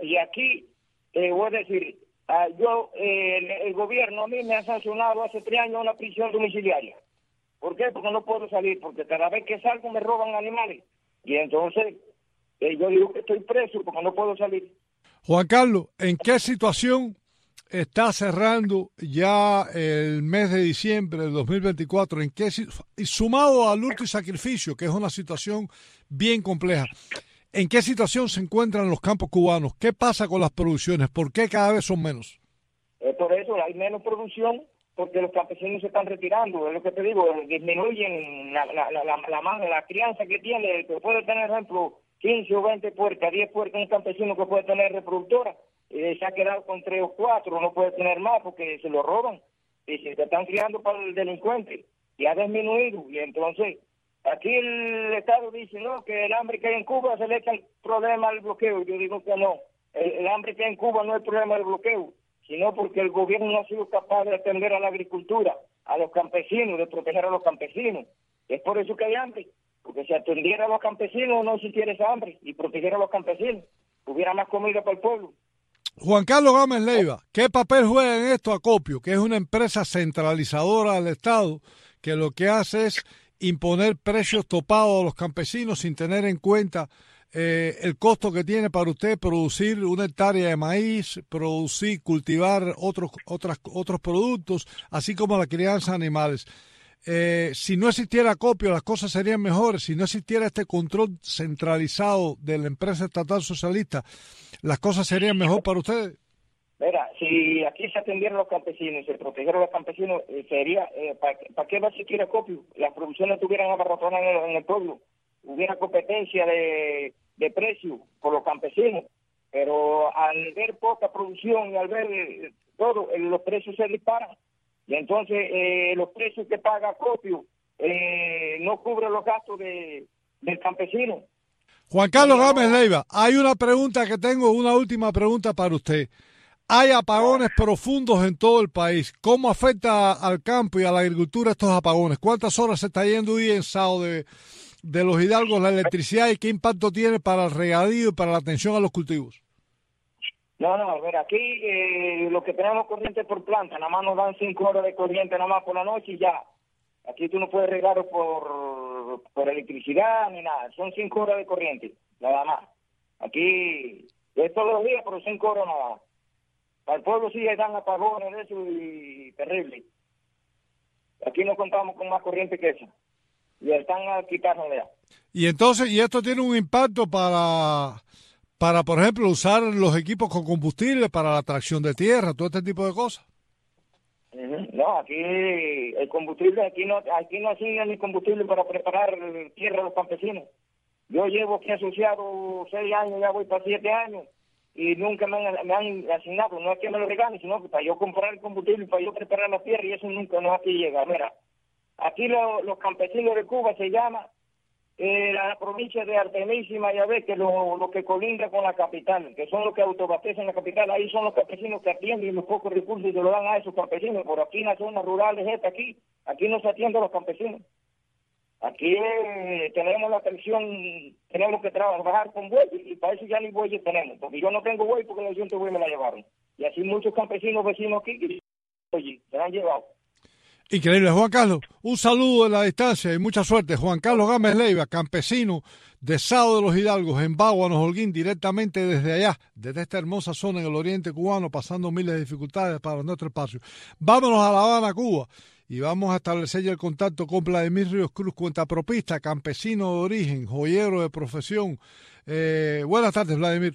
y aquí, eh, voy a decir, uh, yo, eh, el, el gobierno a mí me ha sancionado hace tres años una prisión domiciliaria. ¿Por qué? Porque no puedo salir, porque cada vez que salgo me roban animales. Y entonces, eh, yo digo que estoy preso porque no puedo salir. Juan Carlos, ¿en qué situación está cerrando ya el mes de diciembre del dos mil veinticuatro? ¿En qué, y sumado al luto y sacrificio, que es una situación bien compleja, ¿en qué situación se encuentran los campos cubanos? ¿Qué pasa con las producciones? ¿Por qué cada vez son menos? Eh, por eso hay menos producción, porque los campesinos se están retirando. Es lo que te digo, disminuyen la, la, la, la, la, la crianza que tiene, que puede tener, por ejemplo, quince o veinte puercas, diez puercas, un campesino que puede tener reproductora, eh, se ha quedado con tres o cuatro, no puede tener más porque se lo roban y se están criando para el delincuente y ha disminuido. Y entonces aquí el Estado dice no, que el hambre que hay en Cuba se le echa el problema al bloqueo. Yo digo que no, el, el hambre que hay en Cuba no es el problema del bloqueo, sino porque el gobierno no ha sido capaz de atender a la agricultura, a los campesinos, de proteger a los campesinos. Es por eso que hay hambre, porque si atendiera a los campesinos no existiera esa hambre, y protegiera a los campesinos, hubiera más comida para el pueblo. Juan Carlos Gámez Leiva, ¿qué papel juega en esto Acopio, que es una empresa centralizadora del Estado, que lo que hace es imponer precios topados a los campesinos sin tener en cuenta eh, el costo que tiene para usted producir una hectárea de maíz, producir, cultivar otros, otras, otros productos, así como la crianza de animales? Eh, si no existiera Acopio, las cosas serían mejores. Si no existiera este control centralizado de la empresa estatal socialista, las cosas serían mejor para ustedes. Mira, si aquí se atendieran los campesinos, se protegieran los campesinos, eh, sería, eh, ¿para pa qué va a existir Acopio? Las producciones estuvieran abarrotadas en el, en el pueblo, hubiera competencia de, de precio por los campesinos, pero al ver poca producción y al ver eh, todo, eh, los precios se disparan. Y entonces eh, los precios que paga Acopio eh, no cubren los gastos de, del campesino. Juan Carlos Gámez Leiva, hay una pregunta que tengo, una última pregunta para usted. Hay apagones profundos en todo el país. ¿Cómo afecta al campo y a la agricultura estos apagones? ¿Cuántas horas se está yendo hoy en Sao de, de los Hidalgos la electricidad y qué impacto tiene para el regadío y para la atención a los cultivos? No, no, mira, aquí eh, lo que tenemos corriente por planta, nada más nos dan cinco horas de corriente nada más por la noche y ya. Aquí tú no puedes regar por, por electricidad ni nada, son cinco horas de corriente, nada más. Aquí es todos los días, pero cinco horas nada más. Para el pueblo sí dan apagones de eso y terrible. Aquí no contamos con más corriente que eso. Y están a quitarnos ya. Y entonces, y esto tiene un impacto para... para, por ejemplo, usar los equipos con combustible para la tracción de tierra, todo este tipo de cosas. Uh-huh. No, aquí el combustible, aquí no aquí no asignan ni combustible para preparar tierra a los campesinos. Yo llevo aquí asociado seis años, ya voy para siete años, y nunca me han, me han asignado, no es que me lo regalen, sino que para yo comprar el combustible, para yo preparar la tierra, y eso nunca no aquí llega. Mira, aquí lo, los campesinos de Cuba se llama Eh, la provincia de Artemisa y Mayabé, que lo, lo que colinda con la capital, que son los que autobastecen la capital, ahí son los campesinos que atienden y los pocos recursos se lo dan a esos campesinos. Por aquí en las zonas rurales, esta aquí, aquí no se atiende a los campesinos. Aquí eh, tenemos la atención, tenemos que trabajar con bueyes, y para eso ya ni bueyes tenemos, porque yo no tengo buey porque los cientos bueyes me la llevaron. Y así muchos campesinos vecinos aquí, que oye, se la han llevado. Increíble, Juan Carlos. Un saludo en la distancia y mucha suerte. Juan Carlos Gámez Leiva, campesino de Sao de los Hidalgos, en Báguanos, Holguín, directamente desde allá, desde esta hermosa zona en el oriente cubano, pasando miles de dificultades para nuestro espacio. Vámonos a La Habana, Cuba, y vamos a establecer ya el contacto con Vladimir Ríos Cruz, cuentapropista, campesino de origen, joyero de profesión. Eh, buenas tardes, Vladimir.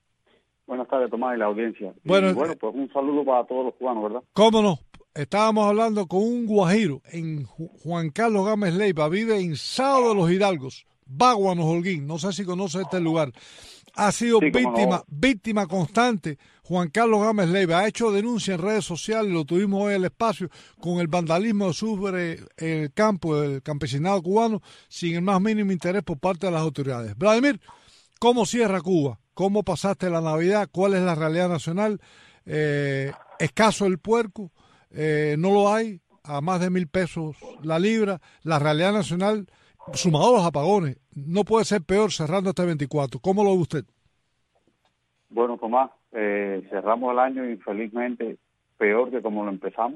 Buenas tardes, Tomás, y la audiencia. Bueno, y bueno, pues un saludo para todos los cubanos, ¿verdad? ¿Cómo no? Estábamos hablando con un guajiro en Juan Carlos Gámez Leiva, vive en Sao de los Hidalgos, Báguanos, Holguín, no sé si conoce este lugar. Ha sido sí, víctima, no. víctima constante. Juan Carlos Gámez Leiva ha hecho denuncia en redes sociales, lo tuvimos hoy en el espacio, con el vandalismo que sufre el campo, el campesinado cubano, sin el más mínimo interés por parte de las autoridades. Vladimir, ¿cómo cierra Cuba? ¿Cómo pasaste la Navidad? ¿Cuál es la realidad nacional? Eh, ¿Escaso el puerco? Eh, no lo hay, a más de mil pesos la libra. La realidad nacional, sumado a los apagones, no puede ser peor cerrando este veinticuatro. ¿Cómo lo ve usted? Bueno, Tomás, eh, cerramos el año infelizmente peor que como lo empezamos.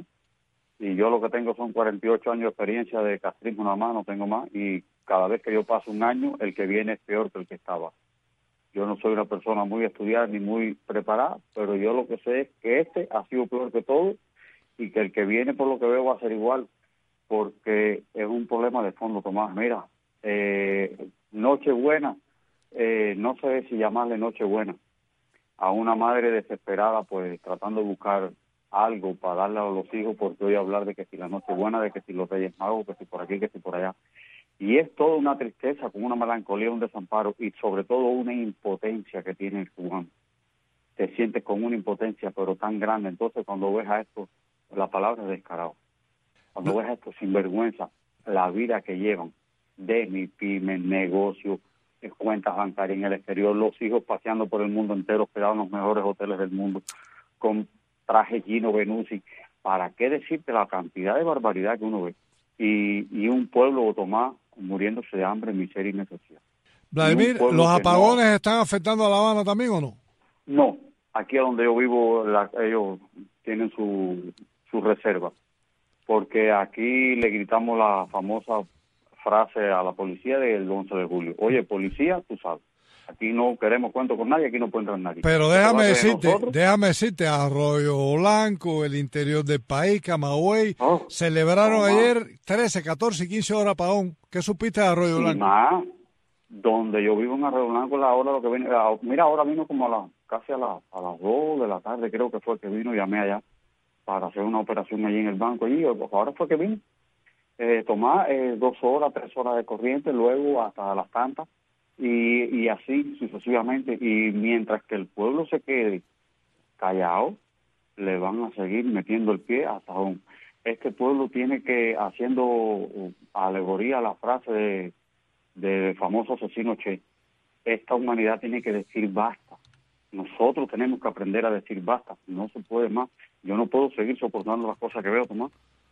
Y yo lo que tengo son cuarenta y ocho años de experiencia de castrismo nada más, no tengo más. Y cada vez que yo paso un año, el que viene es peor que el que estaba. Yo no soy una persona muy estudiada ni muy preparada, pero yo lo que sé es que este ha sido peor que todo y que el que viene, por lo que veo, va a ser igual, porque es un problema de fondo, Tomás. Mira, eh, Nochebuena, eh, no sé si llamarle Nochebuena a una madre desesperada, pues tratando de buscar algo para darle a los hijos, porque hoy hablar de que si la Nochebuena, de que si los Reyes Magos, que si por aquí, que si por allá. Y es toda una tristeza, con una melancolía, un desamparo y sobre todo una impotencia que tiene el cubano. Te sientes con una impotencia, pero tan grande. Entonces, cuando ves a esto, la palabra es descarado. Cuando ves a esto, sinvergüenza, la vida que llevan de mi pyme, negocio, cuentas bancarias en el exterior, los hijos paseando por el mundo entero, hospedados en los mejores hoteles del mundo, con traje Gino Benuzzi. ¿Para qué decirte la cantidad de barbaridad que uno ve? Y, y un pueblo, Tomás, muriéndose de hambre, miseria y necesidad. Vladimir, ¿los apagones no, están afectando a La Habana también o no? No, aquí a donde yo vivo, la, ellos tienen su, su reserva, porque aquí le gritamos la famosa frase a la policía del once de julio. Oye, policía, tú sabes, aquí no queremos cuento con nadie, aquí no puede entrar nadie. Pero déjame decirte, nosotros? déjame decirte, Arroyo Blanco, el interior del país, Camagüey, oh, celebraron oh, ayer trece, catorce y quince horas apagón. ¿Qué supiste de Arroyo Blanco? Y más, donde yo vivo en Arroyo Blanco, la hora lo que viene, mira, ahora vino como a la, casi a, la, a las dos de la tarde, creo que fue que vino, llamé allá para hacer una operación allí en el banco, allí, ahora fue que vino. Eh, tomar eh, dos horas, tres horas de corriente, luego hasta las tantas, y, y así sucesivamente. Y mientras que el pueblo se quede callado, le van a seguir metiendo el pie hasta aún. Este pueblo tiene que, haciendo alegoría a la frase de, de famoso asesino Che, esta humanidad tiene que decir basta. Nosotros tenemos que aprender a decir basta, no se puede más. Yo no puedo seguir soportando las cosas que veo, Tomás.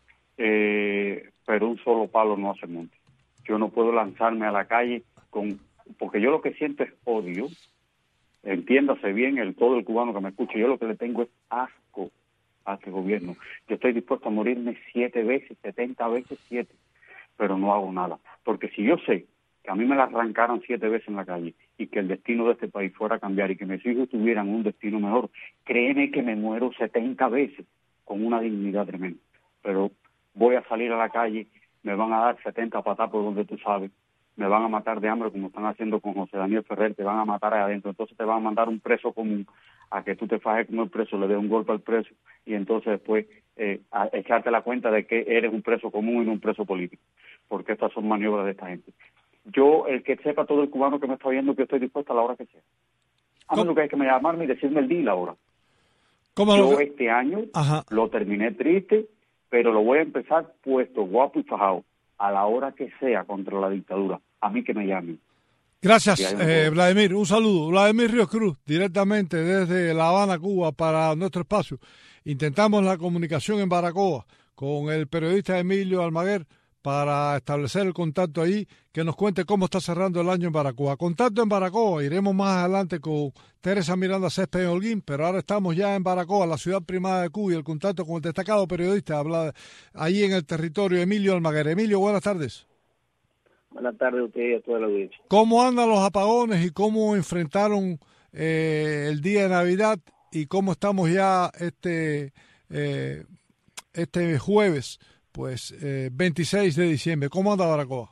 Eh, pero un solo palo no hace monte. Yo no puedo lanzarme a la calle con, porque yo lo que siento es odio. Entiéndase bien el todo el cubano que me escuche, yo lo que le tengo es asco a este gobierno. Yo estoy dispuesto a morirme siete veces, setenta veces siete, pero no hago nada, porque si yo sé que a mí me la arrancaron siete veces en la calle y que el destino de este país fuera a cambiar y que mis hijos tuvieran un destino mejor, créeme que me muero setenta veces con una dignidad tremenda, pero voy a salir a la calle, me van a dar setenta patadas por donde tú sabes, me van a matar de hambre como están haciendo con José Daniel Ferrer, te van a matar ahí adentro, entonces te van a mandar un preso común a que tú te fajes como el preso, le des un golpe al preso y entonces después eh, a echarte la cuenta de que eres un preso común y no un preso político, porque estas son maniobras de esta gente. Yo, el que sepa todo el cubano que me está viendo, que estoy dispuesto a la hora que sea. A menos que hay que me llamarme y decirme el día y la hora. ¿Cómo Yo lo... este año Ajá. lo terminé triste, pero lo voy a empezar puesto, guapo y fajado, a la hora que sea contra la dictadura. A mí que me llamen. Gracias, eh, Vladimir. Un saludo. Vladimir Ríos Cruz, directamente desde La Habana, Cuba, para nuestro espacio. Intentamos la comunicación en Baracoa con el periodista Emilio Almaguer para establecer el contacto ahí, que nos cuente cómo está cerrando el año en Baracoa. Contacto en Baracoa, iremos más adelante con Teresa Miranda Césped en Holguín, pero ahora estamos ya en Baracoa, la ciudad primada de Cuba, y el contacto con el destacado periodista habla ahí en el territorio, Emilio Almaguer. Emilio, buenas tardes. Buenas tardes a usted y a toda la audiencia. ¿Cómo andan los apagones y cómo enfrentaron eh, el día de Navidad y cómo estamos ya este, eh, este jueves? Pues eh, veintiséis de diciembre. ¿Cómo anda Baracoa?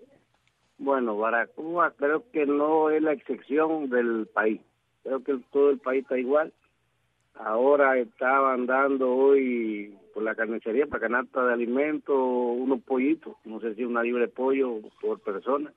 Bueno, Baracoa creo que no es la excepción del país. Creo que todo el país está igual. Ahora estaban dando hoy por la carnicería, para canasta de alimentos, unos pollitos. No sé si una libra de pollo por persona.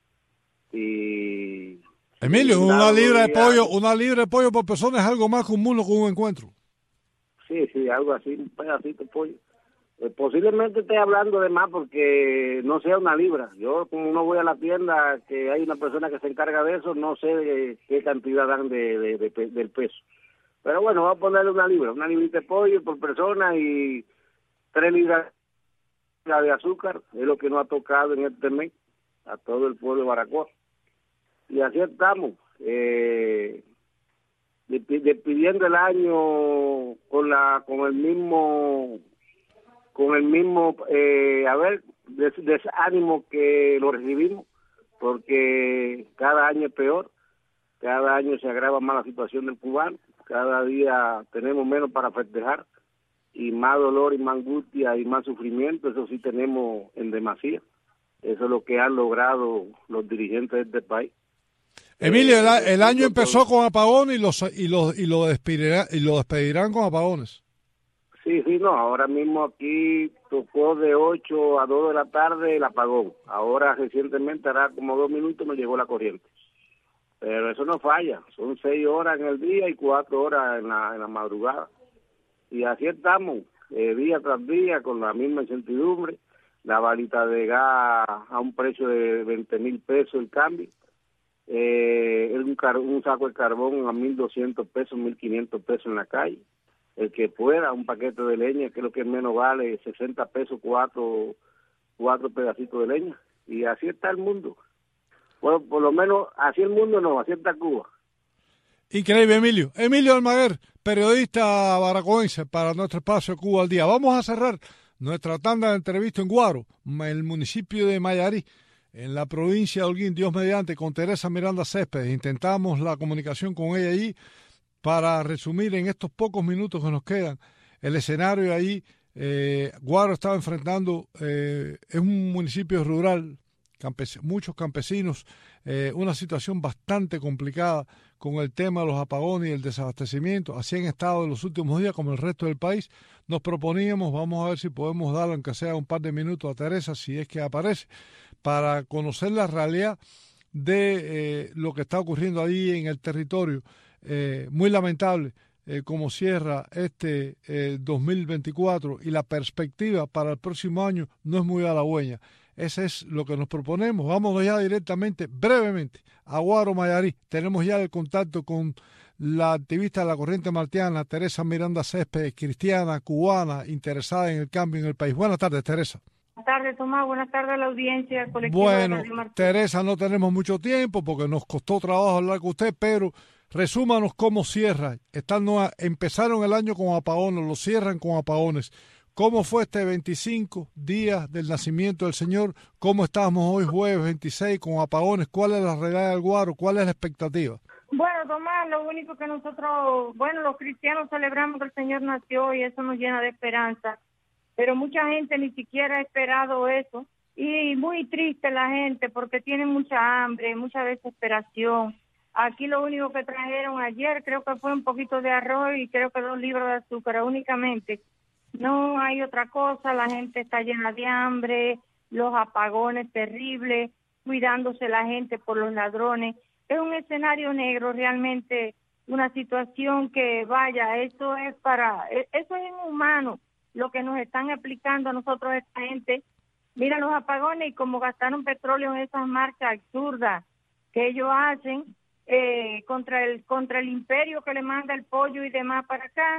Y Emilio, una libra de pollo, una libra de pollo por persona es algo más común que un encuentro. Sí, sí, algo así, un pedacito de pollo. Eh, posiblemente esté hablando de más porque no sea una libra. Yo como no voy a la tienda, que hay una persona que se encarga de eso, no sé de qué cantidad dan de, de, de, del peso. Pero bueno, voy a ponerle una libra, una librita de pollo por persona y tres libras de azúcar, es lo que nos ha tocado en este mes a todo el pueblo de Baracoa. Y así estamos. Eh, despidiendo el año con la con el mismo con el mismo eh, a ver des, desánimo que lo recibimos, porque cada año es peor, cada año se agrava más la situación del cubano, cada día tenemos menos para festejar y más dolor y más angustia y más sufrimiento, eso sí tenemos en demasía. Eso es lo que han logrado los dirigentes de este país. Emilio, el, el año empezó con apagones y los y los y lo despedirán y lo despedirán con apagones. Sí, sí, no, ahora mismo aquí tocó de ocho a dos de la tarde el apagón. Ahora recientemente, hará como dos minutos, me llegó la corriente. Pero eso no falla, son seis horas en el día y cuatro horas en la, en la madrugada. Y así estamos, eh, día tras día, con la misma incertidumbre. La balita de gas a un precio de veinte mil pesos el cambio. Eh, un, car un saco de carbón a mil doscientos pesos, mil quinientos pesos en la calle. El que pueda, un paquete de leña, que es lo que menos vale, sesenta pesos, cuatro, cuatro pedacitos de leña. Y así está el mundo. Bueno, por lo menos así el mundo no, así está Cuba. Increíble, Emilio. Emilio Almaguer, periodista baracoense para nuestro espacio Cuba al Día. Vamos a cerrar nuestra tanda de entrevista en Guaro, el municipio de Mayarí, en la provincia de Holguín, Dios mediante, con Teresa Miranda Céspedes. Intentamos la comunicación con ella allí para resumir en estos pocos minutos que nos quedan el escenario ahí. Eh, Guaro estaba enfrentando, eh, es un municipio rural, campes muchos campesinos, eh, una situación bastante complicada con el tema de los apagones y el desabastecimiento. Así han estado en los últimos días como el resto del país. Nos proponíamos, vamos a ver si podemos darle aunque sea un par de minutos a Teresa, si es que aparece, para conocer la realidad de eh, lo que está ocurriendo ahí en el territorio. Eh, muy lamentable eh, cómo cierra este eh, dos mil veinticuatro y la perspectiva para el próximo año no es muy halagüeña. Ese es lo que nos proponemos. Vámonos ya directamente, brevemente, a Guaro, Mayarí. Tenemos ya el contacto con la activista de la corriente martiana, Teresa Miranda Céspedes, cristiana, cubana, interesada en el cambio en el país. Buenas tardes, Teresa. Buenas tardes, Tomás. Buenas tardes a la audiencia colectiva. Bueno, Teresa, no tenemos mucho tiempo porque nos costó trabajo hablar con usted, pero resúmanos cómo cierra. Están, empezaron el año con apagones, lo cierran con apagones. ¿Cómo fue este veinticinco días del nacimiento del Señor? ¿Cómo estamos hoy jueves veintiséis con apagones? ¿Cuál es la realidad del Guaro? ¿Cuál es la expectativa? Bueno, Tomás, lo único que nosotros, bueno, los cristianos celebramos que el Señor nació y eso nos llena de esperanza. Pero mucha gente ni siquiera ha esperado eso. Y muy triste la gente porque tienen mucha hambre, mucha desesperación. Aquí lo único que trajeron ayer creo que fue un poquito de arroz y creo que dos libras de azúcar únicamente. No hay otra cosa, la gente está llena de hambre, los apagones terribles, cuidándose la gente por los ladrones. Es un escenario negro, realmente una situación que, vaya, eso es para, eso es inhumano, lo que nos están explicando a nosotros esta gente. Mira los apagones y como gastaron petróleo en esas marchas absurdas que ellos hacen eh, contra el contra el imperio que le manda el pollo y demás para acá.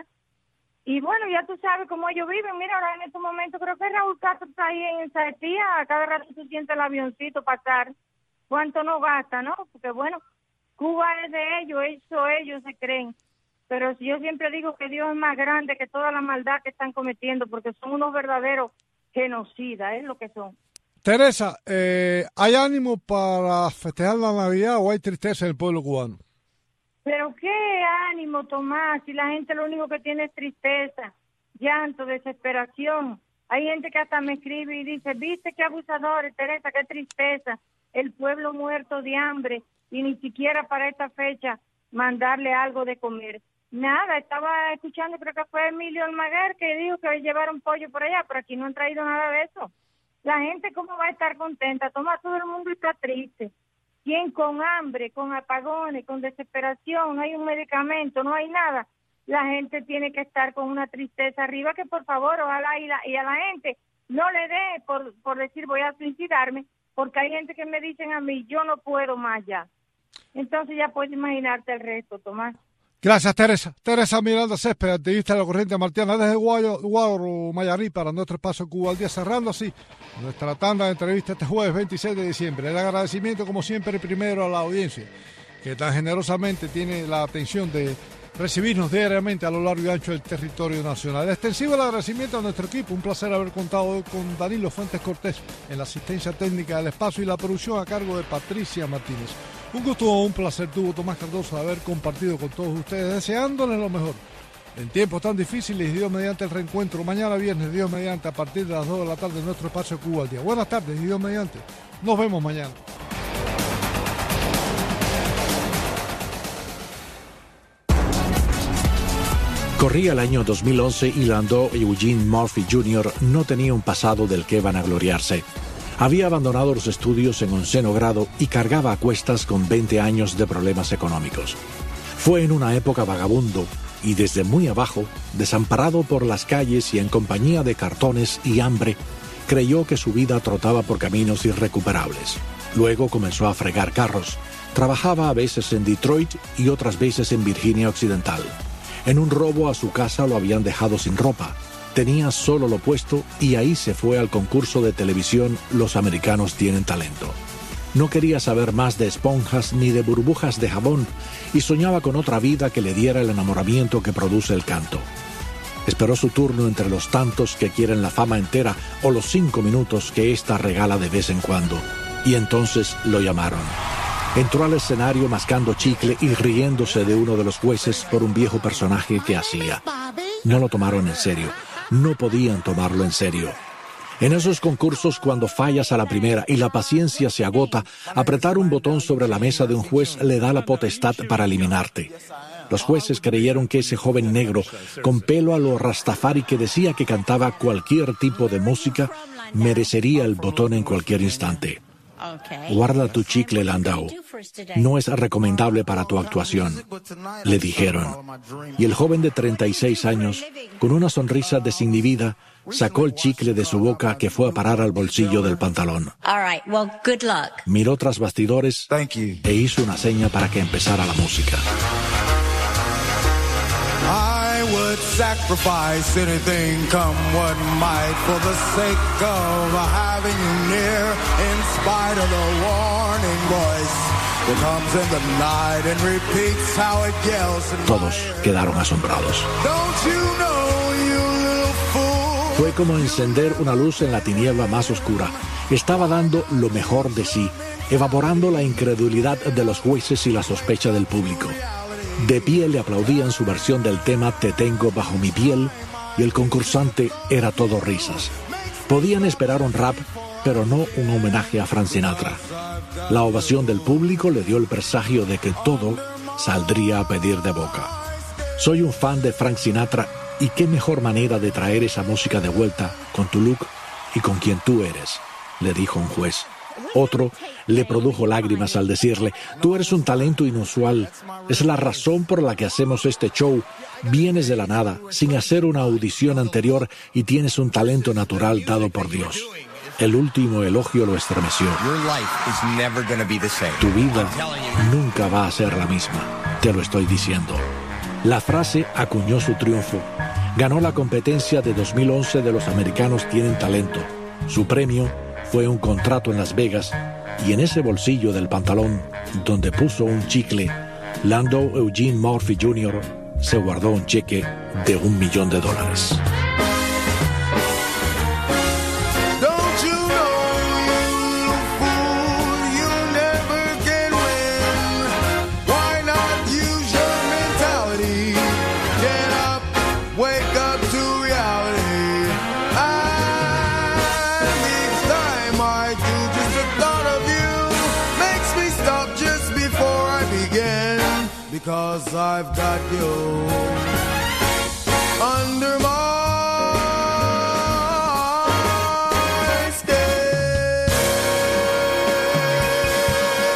Y bueno, ya tú sabes cómo ellos viven. Mira, ahora en estos momentos creo que Raúl Castro está ahí en Saetía, a cada rato tú sientes el avioncito pasar. ¿Cuánto no gasta, no? Porque bueno, Cuba es de ellos, eso ellos se creen. Pero yo siempre digo que Dios es más grande que toda la maldad que están cometiendo, porque son unos verdaderos genocidas, es lo que son. Teresa, eh, ¿hay ánimo para festejar la Navidad o hay tristeza en el pueblo cubano? Pero qué ánimo, Tomás, si la gente lo único que tiene es tristeza, llanto, desesperación. Hay gente que hasta me escribe y dice, viste qué abusadores, Teresa, qué tristeza, el pueblo muerto de hambre y ni siquiera para esta fecha mandarle algo de comer. Nada, estaba escuchando, creo que fue Emilio Almaguer que dijo que llevaron pollo por allá, pero aquí no han traído nada de eso. La gente cómo va a estar contenta, Tomás, todo el mundo está triste. ¿Quién con hambre, con apagones, con desesperación, no hay un medicamento, no hay nada? La gente tiene que estar con una tristeza arriba que por favor, ojalá y, la, y a la gente no le dé por, por decir voy a suicidarme, porque hay gente que me dicen a mí, yo no puedo más ya. Entonces ya puedes imaginarte el resto, Tomás. Gracias, Teresa. Teresa Miranda Céspedes, activista de la corriente martiana desde Guaro, Guaro, Mayarí, para nuestro espacio Cuba al Día, cerrando así nuestra tanda de entrevistas este jueves veintiséis de diciembre. El agradecimiento, como siempre, primero a la audiencia, que tan generosamente tiene la atención de recibirnos diariamente a lo largo y ancho del territorio nacional. Extensivo el agradecimiento a nuestro equipo. Un placer haber contado hoy con Danilo Fuentes Cortés en la asistencia técnica del espacio y la producción a cargo de Patricia Martínez. Un gusto, un placer tuvo Tomás Cardoso de haber compartido con todos ustedes, deseándoles lo mejor. En tiempos tan difíciles, Dios mediante el reencuentro, mañana viernes, Dios mediante, a partir de las dos de la tarde en nuestro espacio Cuba al Día. Buenas tardes, Dios mediante. Nos vemos mañana. Corría el año dos mil once y Landau Eugene Murphy junior no tenía un pasado del que vanagloriarse. Había abandonado los estudios en onceno grado y cargaba a cuestas con veinte años de problemas económicos. Fue en una época vagabundo y desde muy abajo, desamparado por las calles y en compañía de cartones y hambre, creyó que su vida trotaba por caminos irrecuperables. Luego comenzó a fregar carros. Trabajaba a veces en Detroit y otras veces en Virginia Occidental. En un robo a su casa lo habían dejado sin ropa. Tenía solo lo puesto y ahí se fue al concurso de televisión Los Americanos Tienen Talento. No quería saber más de esponjas ni de burbujas de jabón y soñaba con otra vida que le diera el enamoramiento que produce el canto. Esperó su turno entre los tantos que quieren la fama entera o los cinco minutos que ésta regala de vez en cuando. Y entonces lo llamaron. Entró al escenario mascando chicle y riéndose de uno de los jueces por un viejo personaje que hacía. No lo tomaron en serio. No podían tomarlo en serio. En esos concursos, cuando fallas a la primera y la paciencia se agota, apretar un botón sobre la mesa de un juez le da la potestad para eliminarte. Los jueces creyeron que ese joven negro, con pelo a lo Rastafari que decía que cantaba cualquier tipo de música, merecería el botón en cualquier instante. Guarda tu chicle, Landau. No es recomendable para tu actuación, le dijeron. Y el joven de treinta y seis años, con una sonrisa desinhibida, sacó el chicle de su boca que fue a parar al bolsillo del pantalón. Miró tras bastidores e hizo una seña para que empezara la música. I would sacrifice anything, come what might, for the sake of having you near, in spite of the warning voice that comes in the night and repeats how it yells. Todos quedaron asombrados. Don't you know, you little fool? Fue como encender una luz en la tiniebla más oscura. Estaba dando lo mejor de sí, evaporando la incredulidad de los jueces y la sospecha del público. De pie le aplaudían su versión del tema Te tengo bajo mi piel y el concursante era todo risas. Podían esperar un rap, pero no un homenaje a Frank Sinatra. La ovación del público le dio el presagio de que todo saldría a pedir de boca. Soy un fan de Frank Sinatra y qué mejor manera de traer esa música de vuelta con tu look y con quien tú eres, le dijo un juez. Otro le produjo lágrimas al decirle, tú eres un talento inusual, es la razón por la que hacemos este show, vienes de la nada, sin hacer una audición anterior y tienes un talento natural dado por Dios. El último elogio lo estremeció. Tu vida nunca va a ser la misma, te lo estoy diciendo. La frase acuñó su triunfo. Ganó la competencia de dos mil once de Los Americanos Tienen Talento. Su premio fue un contrato en Las Vegas y en ese bolsillo del pantalón, donde puso un chicle, Landau Eugene Murphy junior se guardó un cheque de un millón de dólares. Because I've got you under my